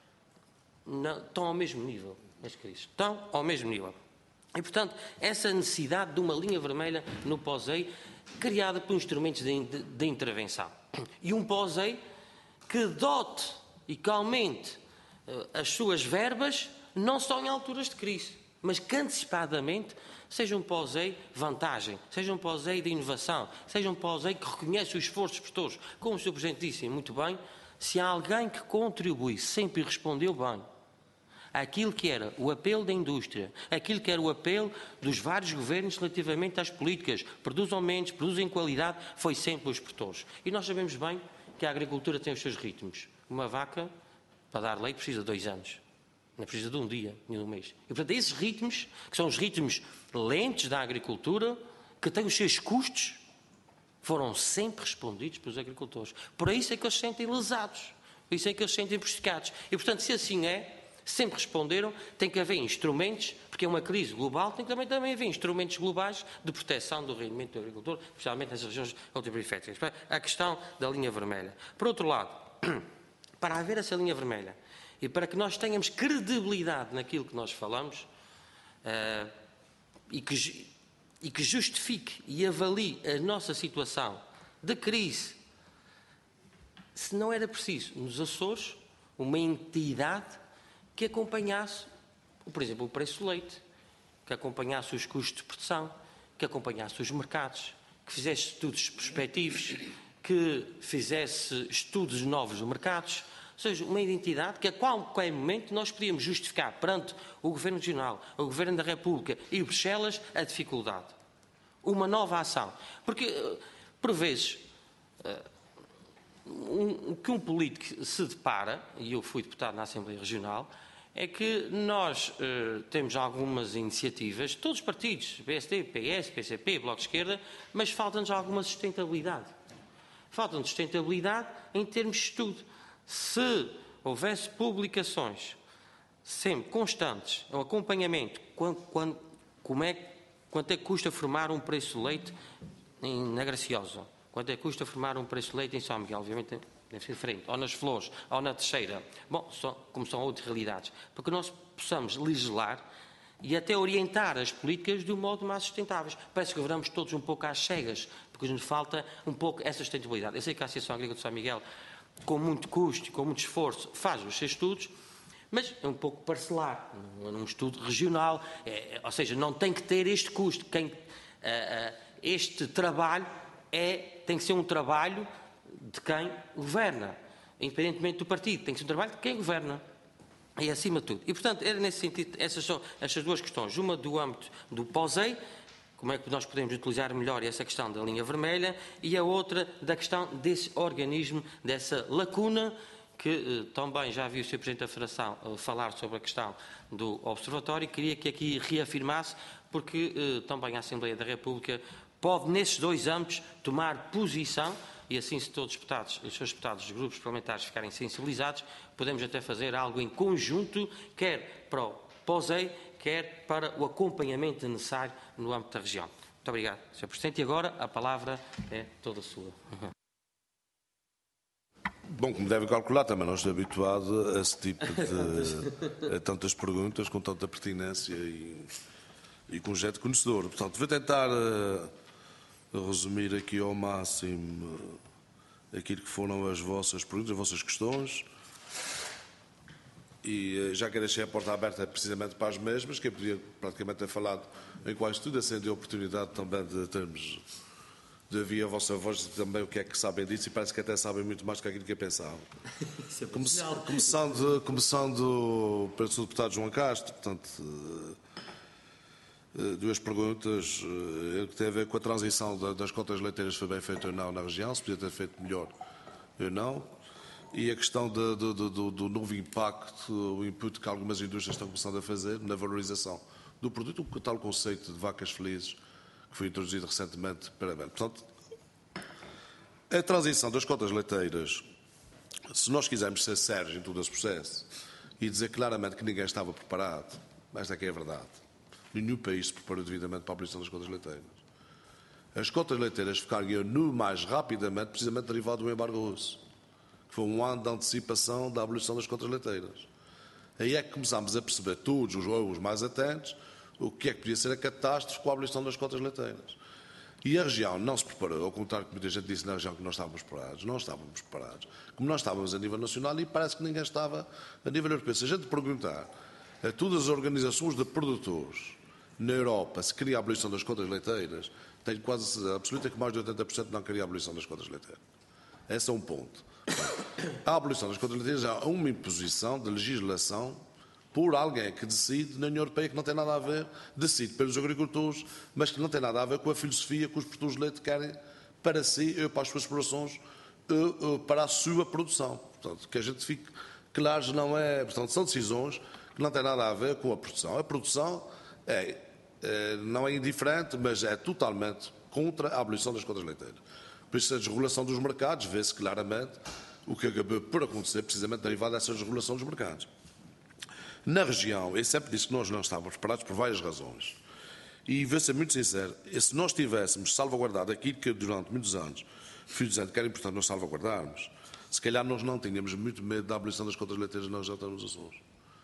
Não, estão ao mesmo nível as crises. Estão ao mesmo nível. E, portanto, essa necessidade de uma linha vermelha no POSEI criada por instrumentos de, de, de intervenção. E um POSEI que dote e que aumente uh, as suas verbas não só em alturas de crise, mas que antecipadamente seja um POSEI vantagem, seja um POSEI de inovação, seja um POSEI que reconhece o esforço dos produtores. Como o senhor Presidente disse muito bem, se há alguém que contribui, sempre respondeu bem, aquilo que era o apelo da indústria, aquilo que era o apelo dos vários governos relativamente às políticas, produzam menos, produzem qualidade, foi sempre os produtores. E nós sabemos bem que a agricultura tem os seus ritmos. Uma vaca, para dar leite, precisa de dois anos. Não precisa de um dia, nem de um mês. E, portanto, esses ritmos, que são os ritmos lentos da agricultura, que têm os seus custos, foram sempre respondidos pelos agricultores. Por isso é que eles se sentem lesados. Por isso é que eles se sentem prejudicados. E, portanto, se assim é, sempre responderam, tem que haver instrumentos, porque é uma crise global, tem que também, também haver instrumentos globais de proteção do rendimento do agricultor, especialmente nas regiões ultraperiféricas. A questão da linha vermelha. Por outro lado, para haver essa linha vermelha e para que nós tenhamos credibilidade naquilo que nós falamos uh, e, que, e que justifique e avalie a nossa situação de crise, se não era preciso, nos Açores, uma entidade que acompanhasse, por exemplo, o preço do leite, que acompanhasse os custos de produção, que acompanhasse os mercados, que fizesse estudos prospectivos, que fizesse estudos novos de mercados, ou seja, uma entidade que a qualquer momento nós podíamos justificar perante o Governo Regional, o Governo da República e Bruxelas a dificuldade. Uma nova ação. Porque, por vezes, o que um político se depara, e eu fui deputado na Assembleia Regional, é que nós uh, temos algumas iniciativas, todos os partidos, P S D, P S, P C P, Bloco de Esquerda, mas falta-nos alguma sustentabilidade. Falta-nos sustentabilidade em termos de estudo. Se houvesse publicações sempre constantes, um acompanhamento, quando, quando, como é, quanto é que custa formar um preço de leite em, na Graciosa, quanto é que custa formar um preço de leite em São Miguel, obviamente deve ser diferente, ou nas Flores, ou na Teixeira, bom, só, como são outras realidades, para que nós possamos legislar e até orientar as políticas de um modo mais sustentáveis. Parece que governamos todos um pouco às cegas, porque nos falta um pouco essa sustentabilidade. Eu sei que a Associação Agrícola de São Miguel, com muito custo, com muito esforço, faz os seus estudos, mas é um pouco parcelar, num estudo regional, é, ou seja, não tem que ter este custo. Quem, uh, uh, este trabalho é, tem que ser um trabalho de quem governa, independentemente do partido, tem que ser um trabalho de quem governa. E acima de tudo. E, portanto, era nesse sentido, essas são estas duas questões. Uma do âmbito do POSEI, como é que nós podemos utilizar melhor essa questão da linha vermelha, e a outra da questão desse organismo, dessa lacuna que eh, também já vi o senhor Presidente da Federação eh, falar sobre a questão do Observatório e queria que aqui reafirmasse, porque eh, também a Assembleia da República pode, nesses dois âmbitos, tomar posição e assim, se todos os deputados, os seus deputados dos grupos parlamentares ficarem sensibilizados, podemos até fazer algo em conjunto, quer para o POSEI, quer para o acompanhamento necessário no âmbito da região. Muito obrigado, senhor Presidente. E agora a palavra é toda sua. Bom, como devem calcular, também não estou habituado a esse tipo de a tantas perguntas, com tanta pertinência e, e com jeito conhecedor. Portanto, vou tentar uh, resumir aqui ao máximo uh, aquilo que foram as vossas perguntas, as vossas questões. E uh, já que deixei a porta aberta precisamente para as mesmas, que eu podia praticamente ter falado em quase tudo, assim deu a oportunidade também de termos de ouvir a vossa voz também o que é que sabem disso, e parece que até sabem muito mais do que aquilo que eu pensava. Isso é Come começando, começando pelo senhor Deputado João Castro, portanto, duas perguntas. O que tem a ver com a transição das cotas leiteiras, foi bem feito ou não na região, se podia ter feito melhor ou não. E a questão de, de, de, do, do novo impacto, o input que algumas indústrias estão começando a fazer na valorização do produto, o tal conceito de vacas felizes, que foi introduzido recentemente para bem. Portanto, a transição das cotas leiteiras, se nós quisermos ser sérios em todo esse processo e dizer claramente que ninguém estava preparado, esta é que é a verdade. Nenhum país se preparou devidamente para a abolição das cotas leiteiras. As cotas leiteiras ficaram no mais rapidamente, precisamente derivado do embargo russo, que foi um ano de antecipação da abolição das cotas leiteiras. Aí é que começámos a perceber, todos os, os mais atentos, o que é que podia ser a catástrofe com a abolição das cotas leiteiras. E a região não se preparou, ao contrário que muita gente disse na região que nós estávamos preparados. Não estávamos preparados. Como nós estávamos a nível nacional e parece que ninguém estava a nível europeu. Se a gente perguntar a todas as organizações de produtores na Europa se queria a abolição das cotas leiteiras, tenho quase a absoluta que mais de oitenta por cento não queria a abolição das cotas leiteiras. Esse é um ponto. A abolição das cotas leiteiras é uma imposição de legislação por alguém que decide na União Europeia, que não tem nada a ver, decide pelos agricultores, mas que não tem nada a ver com a filosofia que os produtores de leite querem para si, para as suas explorações, para a sua produção. Portanto, que a gente fique claro, não é, portanto, são decisões que não têm nada a ver com a produção. A produção é, é, não é indiferente, mas é totalmente contra a abolição das cotas leiteiras. Por isso, a desregulação dos mercados, vê-se claramente o que acabou por acontecer, precisamente derivado dessa desregulação dos mercados. Na região, eu sempre disse que nós não estávamos preparados por várias razões. E vou ser muito sincero, se nós tivéssemos salvaguardado aquilo que durante muitos anos fui dizendo que era importante nós salvaguardarmos, se calhar nós não tínhamos muito medo da abolição das cotas leiteiras na região dos Açores.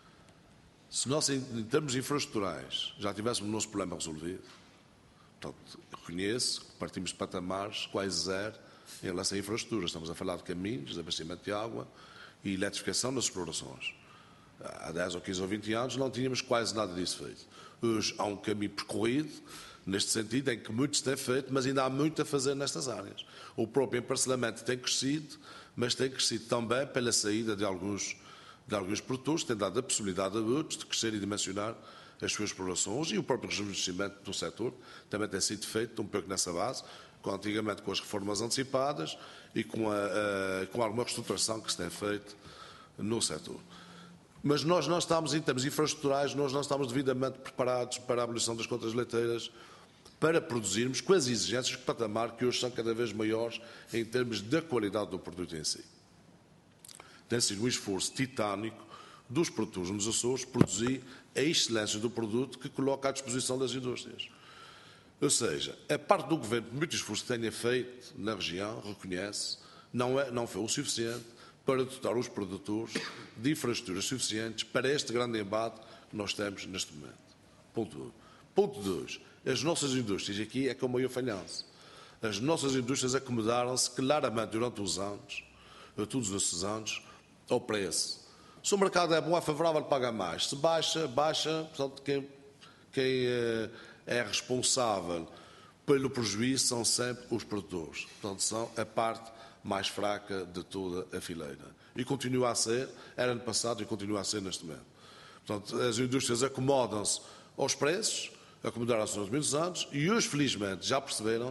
Se nós, em, em termos infraestruturais, já tivéssemos o nosso problema resolvido, portanto, reconheço que partimos de patamares quase zero em relação a infraestruturas. Estamos a falar de caminhos, de abastecimento de água e eletrificação nas explorações. Há dez ou quinze ou vinte anos não tínhamos quase nada disso feito. Hoje há um caminho percorrido, neste sentido, em que muito se tem feito, mas ainda há muito a fazer nestas áreas. O próprio emparcelamento tem crescido, mas tem crescido também pela saída de alguns, de alguns produtores, que têm dado a possibilidade a outros de crescer e dimensionar as suas explorações, e o próprio rejuvenescimento do setor também tem sido feito um pouco nessa base, com, antigamente com as reformas antecipadas e com, a, a, com alguma reestruturação que se tem feito no setor. Mas nós não estamos, em termos infraestruturais, nós não estamos devidamente preparados para a abolição das cotas leiteiras, para produzirmos com as exigências de patamar que hoje são cada vez maiores em termos da qualidade do produto em si. Tem sido um esforço titânico dos produtores nos Açores produzir a excelência do produto que coloca à disposição das indústrias. Ou seja, a parte do Governo, muito esforço que tenha feito na região, reconhece, não, é, não foi o suficiente para dotar os produtores de infraestruturas suficientes para este grande embate que nós temos neste momento. Ponto um. Ponto dois. As nossas indústrias, aqui é com o maior falhanço. As nossas indústrias acomodaram-se claramente durante os anos, todos esses anos, ao preço. Se o mercado é bom, é favorável, paga mais. Se baixa, baixa, portanto, quem, quem é responsável pelo prejuízo são sempre os produtores. Portanto, são a parte mais fraca de toda a fileira. E continua a ser, era ano passado e continua a ser neste momento. Portanto, as indústrias acomodam-se aos preços, acomodaram-se nos muitos anos, e hoje, felizmente, já perceberam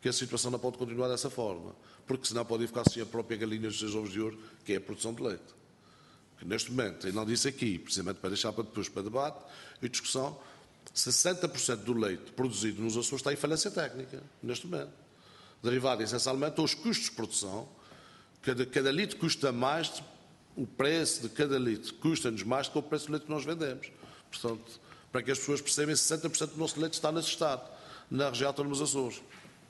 que a situação não pode continuar dessa forma, porque senão pode ficar assim a própria galinha dos seus ovos de ouro, que é a produção de leite. Que neste momento, e não disse aqui, precisamente para deixar para depois para debate e discussão, sessenta por cento do leite produzido nos Açores está em falência técnica, neste momento. Derivado essencialmente aos custos de produção. Cada, cada litro custa mais, o preço de cada litro custa-nos mais do que o preço do leite que nós vendemos. Portanto, para que as pessoas percebam, sessenta por cento do nosso leite está nesse estado, na região autónoma dos Açores.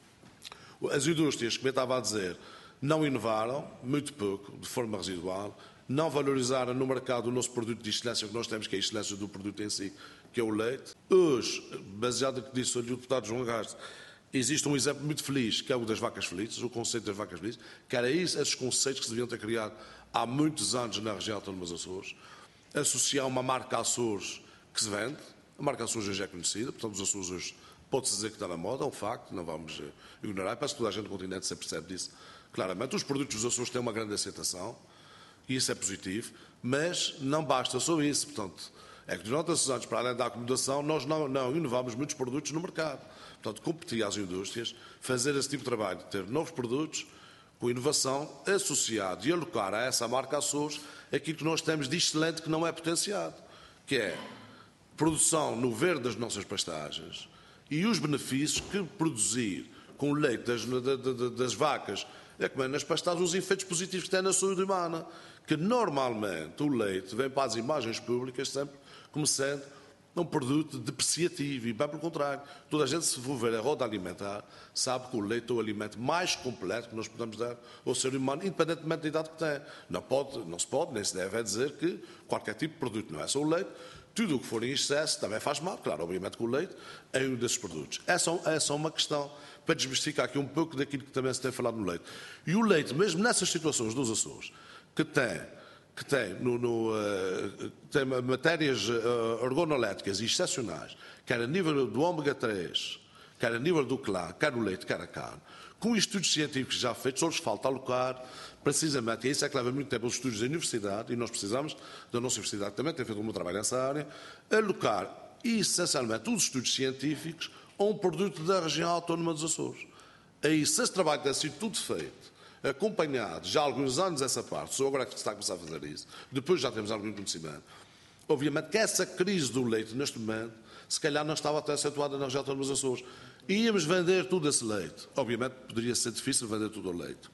As indústrias, como eu estava a dizer, não inovaram, muito pouco, de forma residual, não valorizaram no mercado o nosso produto de excelência que nós temos, que é a excelência do produto em si, que é o leite. Hoje, baseado no que disse o deputado João Gás, existe um exemplo muito feliz, que é o das vacas felizes, o conceito das vacas felizes, que era isso, esses conceitos que se deviam ter criado há muitos anos na região autónoma dos Açores, associar uma marca Açores que se vende, a marca Açores hoje é conhecida, portanto os Açores hoje pode-se dizer que está na moda, é um facto, não vamos ignorar, parece que toda a gente no continente se percebe disso claramente. Os produtos dos Açores têm uma grande aceitação, e isso é positivo, mas não basta só isso, portanto, é que durante esses anos, para além da acomodação, nós não, não inovamos muitos produtos no mercado. Portanto, competir às indústrias, fazer esse tipo de trabalho, ter novos produtos, com inovação, associado e alocar a essa marca Açores aquilo que nós temos de excelente que não é potenciado, que é produção no verde das nossas pastagens e os benefícios que produzir com o leite das, das, das vacas, é como é nas pastagens, os efeitos positivos que tem na saúde humana, que normalmente o leite vem para as imagens públicas sempre como sendo um produto depreciativo e bem pelo contrário. Toda a gente, se for ver a roda alimentar, sabe que o leite é o alimento mais completo que nós podemos dar ao ser humano, independentemente da idade que tem. Não, pode, não se pode, nem se deve dizer que qualquer tipo de produto, não é só o leite, tudo o que for em excesso também faz mal. Claro, obviamente que o leite é um desses produtos. É só, é só uma questão para desmistificar aqui um pouco daquilo que também se tem falado no leite. E o leite, mesmo nessas situações dos Açores, que tem... que tem, no, no, uh, tem matérias uh, organoléticas excepcionais, quer a nível do ômega três, quer a nível do clã, quer o leite, quer a carne, com estudos científicos já feitos, só lhes falta alocar, precisamente, e isso é que leva muito tempo os estudos da universidade, e nós precisamos da nossa universidade, que também tem feito um bom trabalho nessa área, alocar, essencialmente, os estudos científicos a um produto da região autónoma dos Açores. Aí, se esse trabalho tem sido tudo feito, acompanhado já há alguns anos essa parte, só agora que se está a começar a fazer isso, depois já temos algum conhecimento. Obviamente que essa crise do leite, neste momento, se calhar não estava até acentuada na região autónoma dos Açores. Íamos vender tudo esse leite. Obviamente poderia ser difícil vender tudo o leite.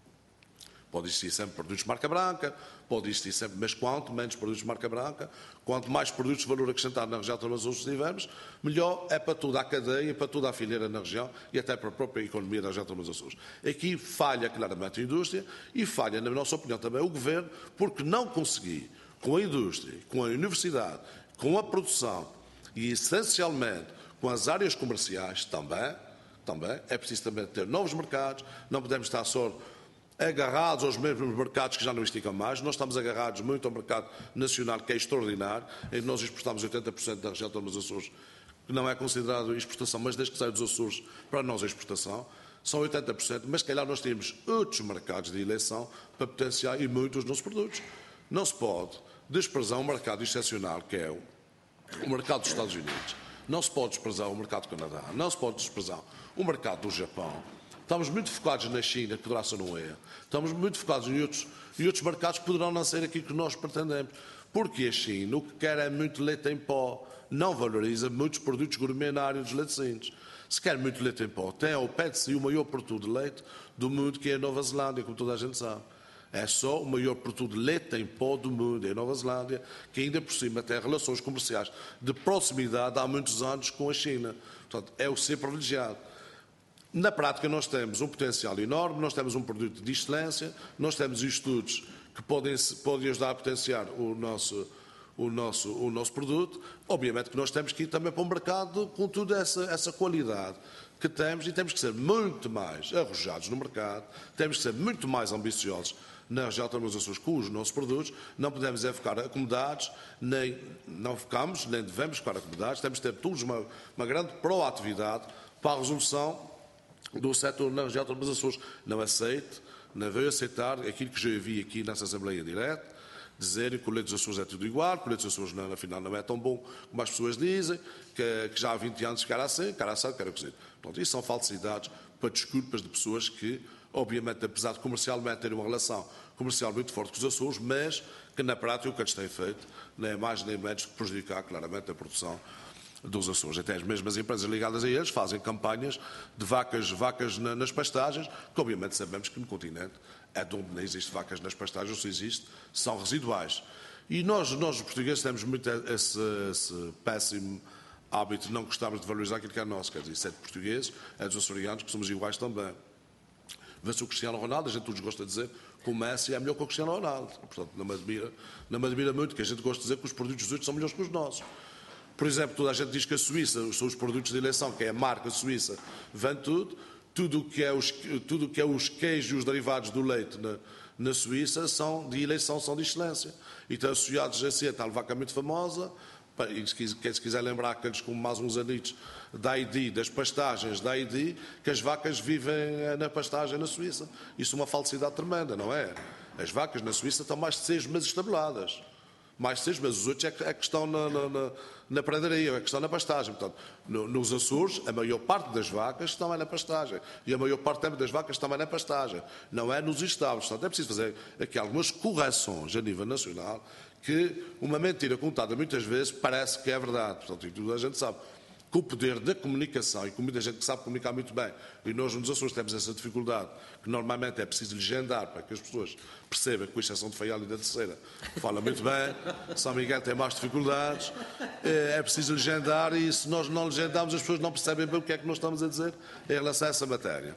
Pode existir sempre produtos de marca branca, pode existir sempre, mas quanto menos produtos de marca branca, quanto mais produtos de valor acrescentado na região autónoma dos Açores tivermos, melhor é para toda a cadeia, para toda a fileira na região e até para a própria economia da região autónoma dos Açores. Aqui falha claramente a indústria e falha, na nossa opinião, também o Governo, porque não conseguir, com a indústria, com a universidade, com a produção e, essencialmente, com as áreas comerciais também, também é preciso também ter novos mercados, não podemos estar só agarrados aos mesmos mercados que já não esticam mais. Nós estamos agarrados muito ao mercado nacional, que é extraordinário, em que nós exportamos oitenta por cento da região autónoma dos Açores, que não é considerado exportação, mas desde que sai dos Açores, para nós é exportação, são oitenta por cento, mas se calhar nós temos outros mercados de eleição para potenciar e muitos dos nossos produtos. Não se pode desprezar um mercado excepcional, que é o mercado dos Estados Unidos. Não se pode desprezar o mercado do Canadá. Não se pode desprezar o mercado do Japão. Estamos muito focados na China, que poderá ser um erro. Estamos muito focados em outros, em outros mercados que poderão não ser aquilo que nós pretendemos. Porque a China, o que quer é muito leite em pó, não valoriza muitos produtos gourmet na área dos laticínios. Se quer muito leite em pó, tem ao pé de si o maior produto de leite do mundo, que é a Nova Zelândia, como toda a gente sabe. É só o maior produto de leite em pó do mundo, é a Nova Zelândia, que ainda por cima tem relações comerciais de proximidade há muitos anos com a China. Portanto, é o ser privilegiado. Na prática, nós temos um potencial enorme, nós temos um produto de excelência, nós temos estudos que podem, podem ajudar a potenciar o nosso, o, nosso, o nosso produto. Obviamente que nós temos que ir também para o mercado com toda essa, essa qualidade que temos e temos que ser muito mais arrojados no mercado, temos que ser muito mais ambiciosos na região autónoma dos Açores com os nossos produtos. Não podemos é ficar acomodados, nem não ficamos, nem devemos ficar acomodados, temos que ter todos uma, uma grande proatividade para a resolução do setor na região autónoma dos Açores. Não aceito, não veio aceitar aquilo que já vi aqui nessa Assembleia Direta, dizerem que o leite dos Açores é tudo igual, que o leite dos Açores não, afinal não é tão bom como as pessoas dizem, que, que já há vinte anos que era assim, que era assado, que era cozido. Portanto, isso são falsidades para desculpas de pessoas que, obviamente, apesar de comercialmente terem uma relação comercial muito forte com os Açores, mas que na prática o que eles têm feito nem é mais nem menos que prejudicar claramente a produção dos Açores. Até as mesmas empresas ligadas a eles fazem campanhas de vacas, vacas na, nas pastagens, que obviamente sabemos que no continente é de onde nem existe vacas nas pastagens, ou se existe, são residuais. E nós, nós os portugueses, temos muito esse, esse péssimo hábito de não gostarmos de valorizar aquilo que é nosso. Quer dizer, isso é de portugueses, é dos açorianos, que somos iguais também. Vê-se o Cristiano Ronaldo, a gente todos gosta de dizer que o Messi é melhor que o Cristiano Ronaldo. Portanto, não me admira, não me admira muito que a gente gosta de dizer que os produtos dos outros são melhores que os nossos. Por exemplo, toda a gente diz que a Suíça são os produtos de eleição, que é a marca suíça, vende tudo. Tudo o que é os, tudo que é os queijos e os derivados do leite na, na Suíça são de eleição, são de excelência. E estão associados a ser tal vaca muito famosa. E se quiser lembrar aqueles com mais uns anitos da I D, das pastagens da I D, que as vacas vivem na pastagem na Suíça. Isso é uma falsidade tremenda, não é? As vacas na Suíça estão mais de seis meses estabeladas. Mais de seis meses. Os outros é que, é que estão na, na, na, na pradaria, é que estão na pastagem. Portanto, no, nos Açores, a maior parte das vacas estão na pastagem. E a maior parte também das vacas estão na pastagem. Não é nos estábulos. Portanto, é preciso fazer aqui algumas correções a nível nacional, que uma mentira contada muitas vezes parece que é verdade. Portanto, e toda a gente sabe que o poder da comunicação, e com muita gente que sabe comunicar muito bem, e nós nos Açores temos essa dificuldade, que normalmente é preciso legendar para que as pessoas percebam, com exceção de Faial e da Terceira, fala muito bem, São Miguel tem mais dificuldades, é preciso legendar, e se nós não legendarmos, as pessoas não percebem bem o que é que nós estamos a dizer em relação a essa matéria.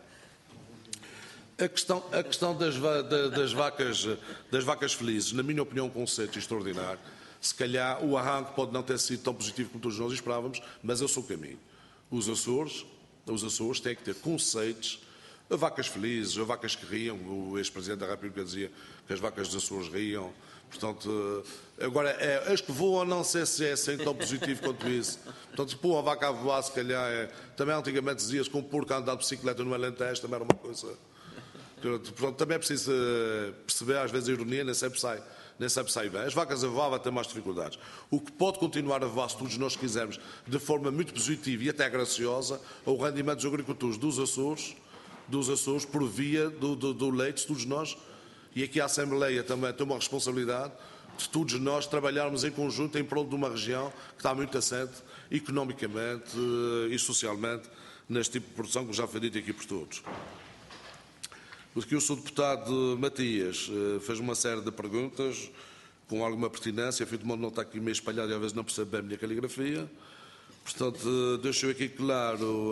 A questão, a questão das, das, vacas, das vacas felizes, na minha opinião, é um conceito extraordinário. Se calhar o arranque pode não ter sido tão positivo como todos nós esperávamos, mas eu sou o caminho. Os Açores, os Açores têm que ter conceitos, a vacas felizes, a vacas que riam, o ex-presidente da República dizia que as vacas dos Açores riam. Portanto, agora, é, as que voam, não sei se é assim tão positivo quanto isso. Portanto, se pôr uma vaca a voar, se calhar é... Também antigamente dizia-se que um porco a andar de bicicleta no Alentejo também era uma coisa... Portanto, também é preciso perceber, às vezes, a ironia, nem sempre sai, nem sempre sai bem. As vacas a voar vão ter mais dificuldades. O que pode continuar a voar, se todos nós quisermos, de forma muito positiva e até graciosa, é o rendimento dos agricultores dos Açores, dos Açores por via do, do, do leite, todos nós, e aqui a Assembleia também tem uma responsabilidade de todos nós trabalharmos em conjunto em prol de uma região que está muito assente, economicamente e socialmente, neste tipo de produção, como já foi dito aqui por todos. Porque o senhor deputado Matias fez uma série de perguntas com alguma pertinência, enfim, de modo não está aqui meio espalhado e às vezes não percebe bem a minha caligrafia. Portanto, deixo aqui claro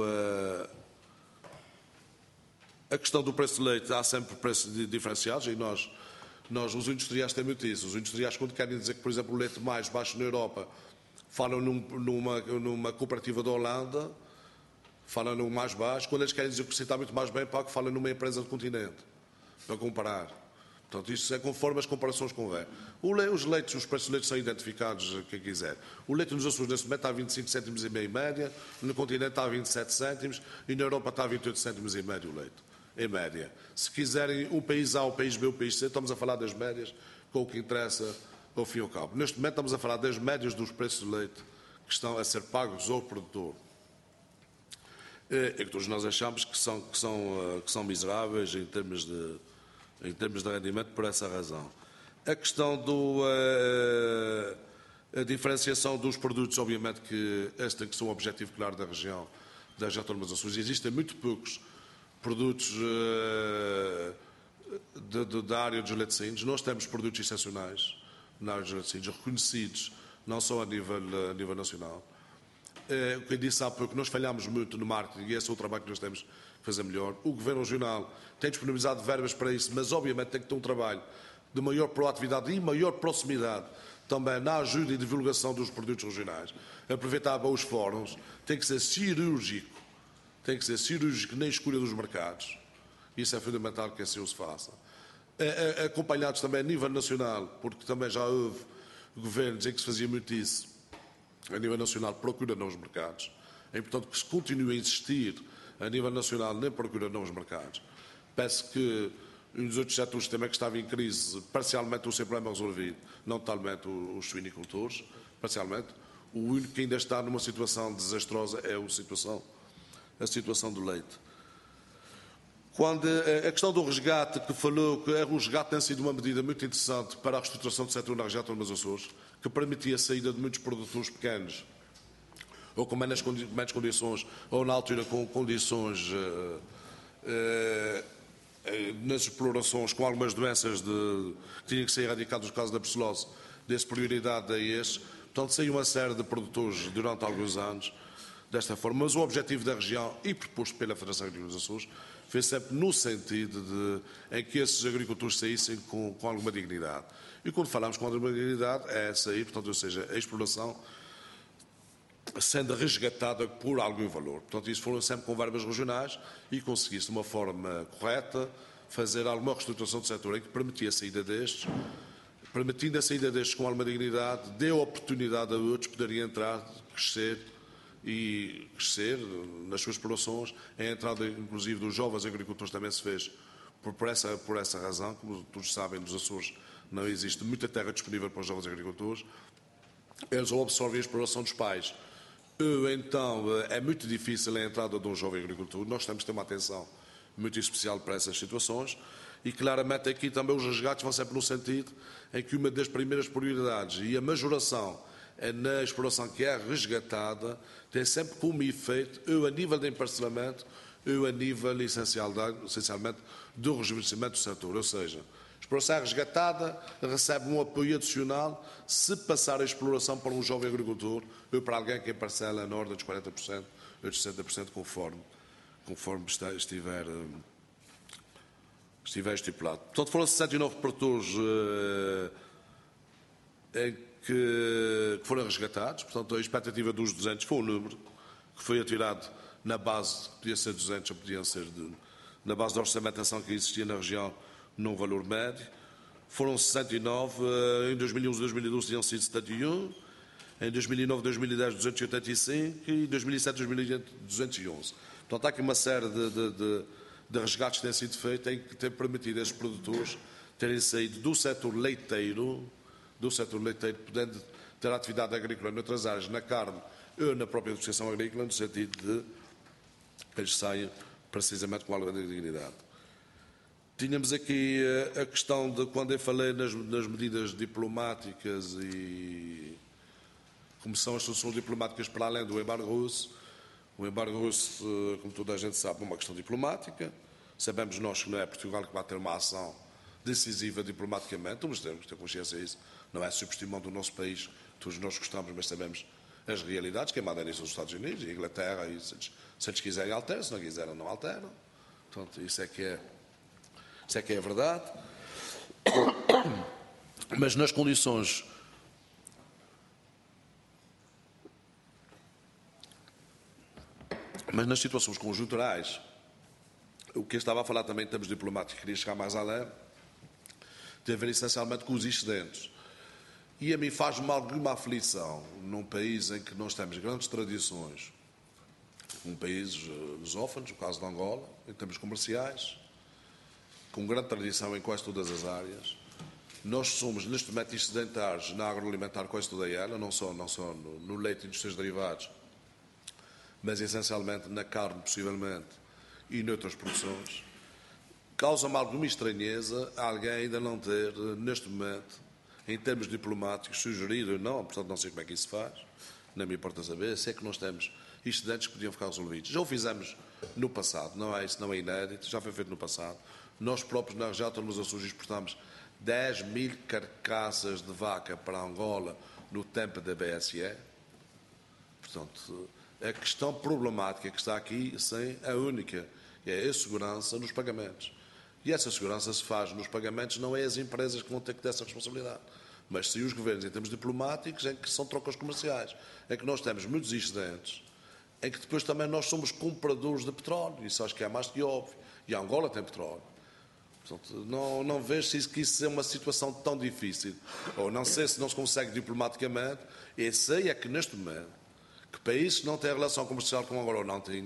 a questão do preço de leite. Há sempre preços diferenciados e nós, nós, os industriais, têm muito isso. Os industriais, quando querem dizer que, por exemplo, o leite mais baixo na Europa, falam num, numa, numa cooperativa da Holanda, falam no mais baixo, quando eles querem dizer que se está muito mais bem pago, falam numa empresa do continente, para comparar. Portanto, isso é conforme as comparações convém. Os leites, os preços de leite são identificados, quem quiser. O leite nos Açores, neste momento, está a vinte e cinco cêntimos e meio em média, no continente está a vinte e sete cêntimos e na Europa está a vinte e oito cêntimos em média o leite, em média. Se quiserem o país A, o país B, o país C, estamos a falar das médias, com o que interessa ao fim e ao cabo. Neste momento estamos a falar das médias dos preços de leite que estão a ser pagos ao produtor. É que todos nós achamos que são, que são, que são miseráveis em termos, de, em termos de rendimento por essa razão. A questão da diferenciação dos produtos, obviamente que este tem que ser um objetivo claro da região, das região autónoma dos Açores. Existem muito poucos produtos uh, de, de, da área dos laticínios. Nós temos produtos excepcionais na área dos laticínios, reconhecidos não só a nível, a nível nacional. O que eu disse há pouco, nós falhamos muito no marketing e esse é o trabalho que nós temos que fazer melhor. O Governo Regional tem disponibilizado verbas para isso, mas obviamente tem que ter um trabalho de maior proatividade e maior proximidade também na ajuda e divulgação dos produtos regionais. Aproveitar bem os fóruns, tem que ser cirúrgico, tem que ser cirúrgico na escolha dos mercados. Isso é fundamental que assim o se faça. Acompanhados também a nível nacional, porque também já houve governos em que se fazia muito isso, a nível nacional, procura novos mercados. É importante que se continue a insistir a nível nacional na procura novos mercados. Peço que um dos outros setores também que estava em crise, parcialmente o seu problema resolvido, não totalmente os suinicultores, parcialmente. O único que ainda está numa situação desastrosa é a situação, a situação do leite. Quando a questão do resgate, que falou que o resgate tem sido uma medida muito interessante para a reestruturação do setor na região autónoma dos Açores, que permitia a saída de muitos produtores pequenos, ou com menos, menos condições, ou na altura com condições uh, uh, nas explorações com algumas doenças de, que tinham que ser erradicadas no caso da brucelose, desse prioridade a este. Portanto, saiu uma série de produtores durante alguns anos desta forma, mas o objetivo da região e proposto pela Federação Agrícola dos Açores foi sempre no sentido de em que esses agricultores saíssem com, com alguma dignidade. E quando falamos com alguma dignidade, é sair, portanto, ou seja, a exploração sendo resgatada por algum valor. Portanto, isso foram sempre com verbas regionais e conseguisse de uma forma correta fazer alguma reestruturação do setor em que permitia a saída destes, permitindo a saída destes com alguma dignidade, deu oportunidade a outros poderem entrar, crescer e crescer nas suas explorações. A entrada, inclusive, dos jovens agricultores também se fez por, por, essa, por essa razão. Como todos sabem, nos Açores não existe muita terra disponível para os jovens agricultores. Eles ou absorvem a exploração dos pais. Então, é muito difícil a entrada de um jovem agricultor. Nós temos que ter uma atenção muito especial para essas situações e, claramente, aqui também os resgates vão sempre no sentido em que uma das primeiras prioridades e a majoração na exploração que é resgatada tem sempre como efeito, ou a nível de emparcelamento, ou a nível, essencialmente, do rejuvenescimento do setor. Ou seja, a exploração é resgatada, recebe um apoio adicional se passar a exploração para um jovem agricultor ou para alguém que parcela na ordem dos quarenta por cento ou dos sessenta por cento, conforme, conforme estiver, estiver estipulado. Portanto, foram sessenta e nove produtores uh, em que, que foram resgatados. Portanto, a expectativa dos duzentos foi o número que foi atirado na base, podia ser duzentos ou podia ser de, na base da orçamentação que existia na região, num valor médio. Foram sessenta e nove, em dois mil e onze e dois mil e doze tinham sido setenta e um, em dois mil e nove e dois mil e dez duzentos e oitenta e cinco e em dois mil e sete e dois mil e oito duzentos e onze. Portanto, há aqui uma série de, de, de, de resgates que têm sido feitos em que têm permitido a esses produtores terem saído do setor leiteiro, do setor leiteiro, podendo ter atividade agrícola noutras áreas, na carne ou na própria associação agrícola, no sentido de que eles saiam precisamente com alguma dignidade. Tínhamos aqui a questão de quando eu falei nas, nas medidas diplomáticas e como são as soluções diplomáticas para além do embargo russo. O embargo russo, como toda a gente sabe, é uma questão diplomática. Sabemos nós que não é Portugal que vai ter uma ação decisiva diplomaticamente, mas temos que ter consciência disso. Não é subestimando o nosso país, todos nós gostamos, mas sabemos as realidades. Quem manda nisso são os Estados Unidos e a Inglaterra, e se eles, se eles quiserem alteram, se não quiserem não alteram. Portanto, isso é que é Isso é que é a verdade. Mas nas condições mas nas situações conjunturais, o que eu estava a falar também em termos diplomáticos, queria chegar mais além, tem a ver essencialmente com os excedentes. E a mim faz-me alguma aflição num país em que nós temos grandes tradições, um país lusófonos, no caso de Angola, em termos comerciais, com grande tradição em quase todas as áreas. Nós somos, neste momento, excedentares na agroalimentar quase toda ela, não só, não só no, no leite e nos seus derivados, mas essencialmente na carne, possivelmente, e noutras produções. Causa-me alguma estranheza alguém ainda não ter, neste momento, em termos diplomáticos, sugerido ou não, portanto não sei como é que isso se faz, não me importa saber, se é que nós temos excedentes que podiam ficar resolvidos. Já o fizemos no passado, não é isso, não é inédito, já foi feito no passado. Nós próprios, na região autónoma dos Açores, exportamos dez mil carcaças de vaca para Angola no tempo da B S E. Portanto, a questão problemática que está aqui, sim, é única, é a segurança nos pagamentos. E essa segurança se faz nos pagamentos, não é as empresas que vão ter que ter essa responsabilidade, mas sim os governos, em termos diplomáticos, em que são trocas comerciais, em que nós temos muitos excedentes, em que depois também nós somos compradores de petróleo, isso acho que é mais que óbvio, e a Angola tem petróleo. Portanto, não, não vejo se isso, que isso é uma situação tão difícil, ou não sei se não se consegue diplomaticamente, e sei é que neste momento, que países que não têm relação comercial com Angola ou não tinham,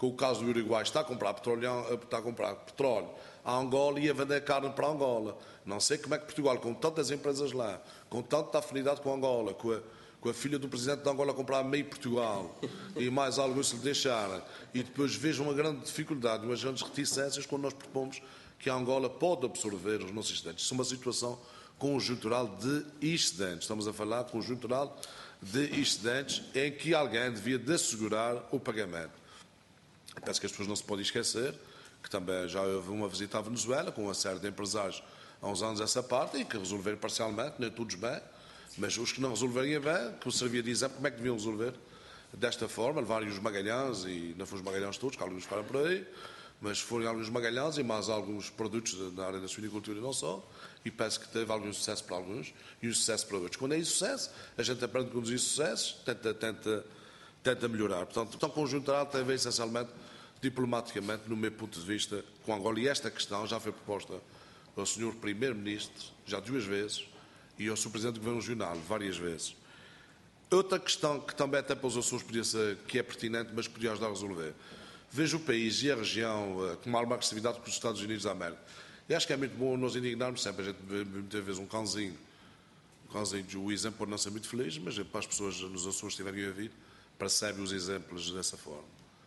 com o caso do Uruguai, está a comprar petróleo, está a comprar petróleo a Angola e a vender carne para Angola. Não sei como é que Portugal, com tantas empresas lá, com tanta afinidade com Angola, com a, com a filha do presidente de Angola a comprar meio Portugal e mais alguns se lhe deixarem, e depois vejo uma grande dificuldade, umas grandes reticências quando nós propomos que a Angola pode absorver os nossos excedentes. Isso é uma situação conjuntural de excedentes. Estamos a falar conjuntural de excedentes em que alguém devia de assegurar o pagamento. Penso que as pessoas não se podem esquecer que também já houve uma visita à Venezuela com uma série de empresários há uns anos essa parte e que resolveram parcialmente, nem todos bem, mas os que não resolverem bem, que servia de exemplo como é que deviam resolver desta forma, levarem os Magalhães, e não foram os Magalhães todos, que alguns ficaram por aí, mas foram alguns Magalhães e mais alguns produtos na área da suinicultura e não só, e penso que teve algum sucesso para alguns e um sucesso para outros. Quando é sucesso, a gente aprende a conduzir sucessos, tenta, tenta, tenta melhorar. Portanto, tão conjuntural tem a ver essencialmente diplomaticamente, no meu ponto de vista, com Angola. E esta questão já foi proposta ao senhor Primeiro-Ministro, já duas vezes, e ao senhor Presidente do Governo Regional, várias vezes. Outra questão que também até para os Açores podia ser, que é pertinente, mas que podia ajudar a resolver. Vejo o país e a região com uma agressividade com os Estados Unidos da América. E acho que é muito bom nós indignarmos sempre. A gente vê muitas vezes um cãozinho, um cãozinho, o exemplo pode não ser muito feliz, mas para as pessoas nos Açores que estiverem a ouvir, percebem os exemplos dessa forma.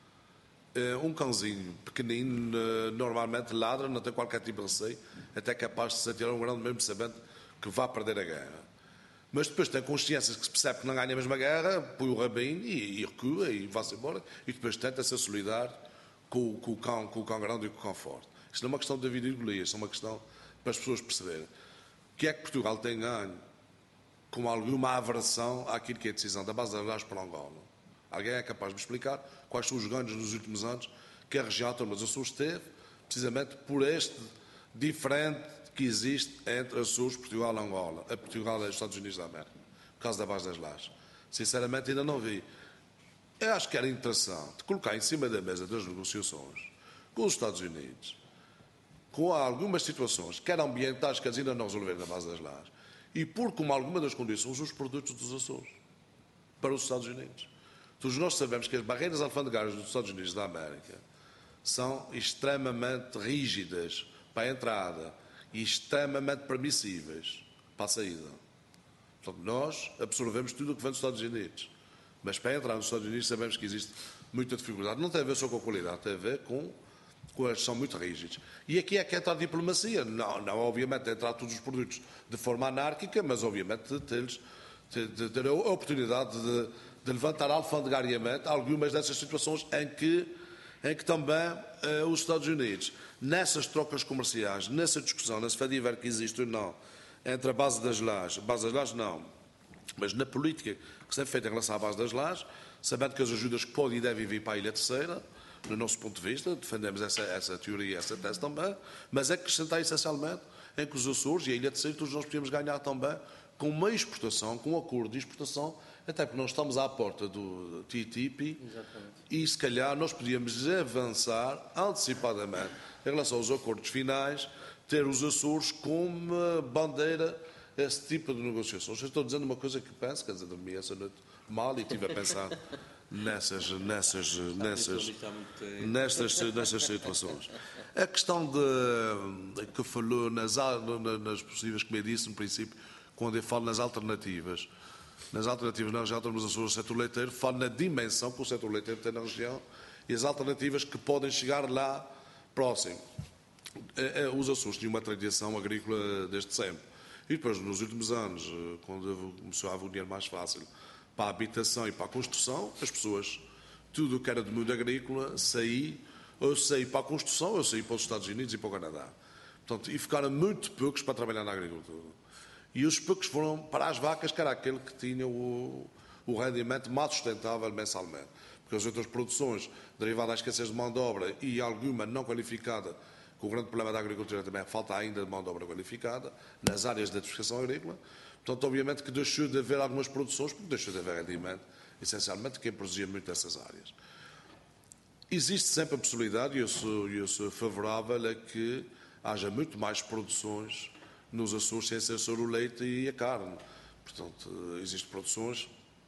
Um cãozinho pequenino normalmente ladra, não tem qualquer tipo de receio, até capaz de se atirar um grande mesmo sabendo que vai perder a guerra. Mas depois tem consciência que se percebe que não ganha a mesma guerra, põe o rabinho e, e recua e vai-se embora, e depois tenta ser solidário com, com, o cão, com o cão grande e com o cão forte. Isto não é uma questão de vida e Golias, isto é uma questão para as pessoas perceberem. O que é que Portugal tem ganho com alguma aversão àquilo que é a decisão da base de Argás para Angola? Alguém é capaz de me explicar quais são os ganhos nos últimos anos que a região autónoma dos Açores teve, precisamente por este diferente que existe entre Açores, Portugal e Angola, a Portugal e os Estados Unidos da América, por causa da base das lajes. Sinceramente, ainda não vi. Eu acho que era interessante colocar em cima da mesa das negociações com os Estados Unidos, com algumas situações, quer ambientais, que ainda não resolveram na base das lajes, e pôr como alguma das condições os produtos dos Açores para os Estados Unidos. Todos nós sabemos que as barreiras alfandegárias dos Estados Unidos da América são extremamente rígidas para a entrada e extremamente permissíveis para a saída. Portanto, nós absorvemos tudo o que vem dos Estados Unidos. Mas para entrar nos Estados Unidos sabemos que existe muita dificuldade. Não tem a ver só com a qualidade, tem a ver com, com as que são muito rígidas. E aqui é que entra a diplomacia. Não, não obviamente, entrar todos os produtos de forma anárquica, mas obviamente ter-lhes ter, ter a oportunidade de, de levantar alfandegariamente algumas dessas situações em que, em que também eh, os Estados Unidos, nessas trocas comerciais, nessa discussão, nesse fadiver que existe ou não, entre a base das lajes, base das lajes não, mas na política que se é feita em relação à base das lajes, sabendo que as ajudas que podem e devem vir para a Ilha Terceira, no nosso ponto de vista, defendemos essa, essa teoria, essa tese também, mas é acrescentar essencialmente em que os Açores e a Ilha Terceira todos nós podemos ganhar também com uma exportação, com um acordo de exportação, até porque nós estamos à porta do T T I P. Exatamente. E se calhar nós podíamos avançar antecipadamente em relação aos acordos finais, ter os Açores como bandeira esse tipo de negociações. Eu estou dizendo uma coisa que penso, quer dizer, dormi essa noite mal e estive a pensar nessas, nessas, nessas, nessas, nessas situações. A questão de, que falou nas, nas possíveis, como eu disse no princípio, quando eu falo nas alternativas, nas alternativas na região autónoma dos Açores, o setor leiteiro, falo na dimensão que o setor leiteiro tem na região e as alternativas que podem chegar lá próximo. Os Açores tinham uma tradição agrícola desde sempre. E depois, nos últimos anos, quando começou a haver um dinheiro mais fácil para a habitação e para a construção, as pessoas, tudo o que era do mundo agrícola, saí, ou saí para a construção, ou saí para os Estados Unidos e para o Canadá. Portanto, e ficaram muito poucos para trabalhar na agricultura. E os poucos foram para as vacas, que era aquele que tinha o, o rendimento mais sustentável mensalmente. Porque as outras produções, derivadas da escassez de mão de obra e alguma não qualificada, com o grande problema da agricultura também, falta ainda de mão de obra qualificada, nas áreas da diversificação agrícola. Portanto, obviamente que deixou de haver algumas produções, porque deixou de haver rendimento, essencialmente, quem produzia muito nessas áreas. Existe sempre a possibilidade, e eu sou, eu sou favorável a que haja muito mais produções nos Açores, sem ser sobre o leite e a carne. Portanto, existem produções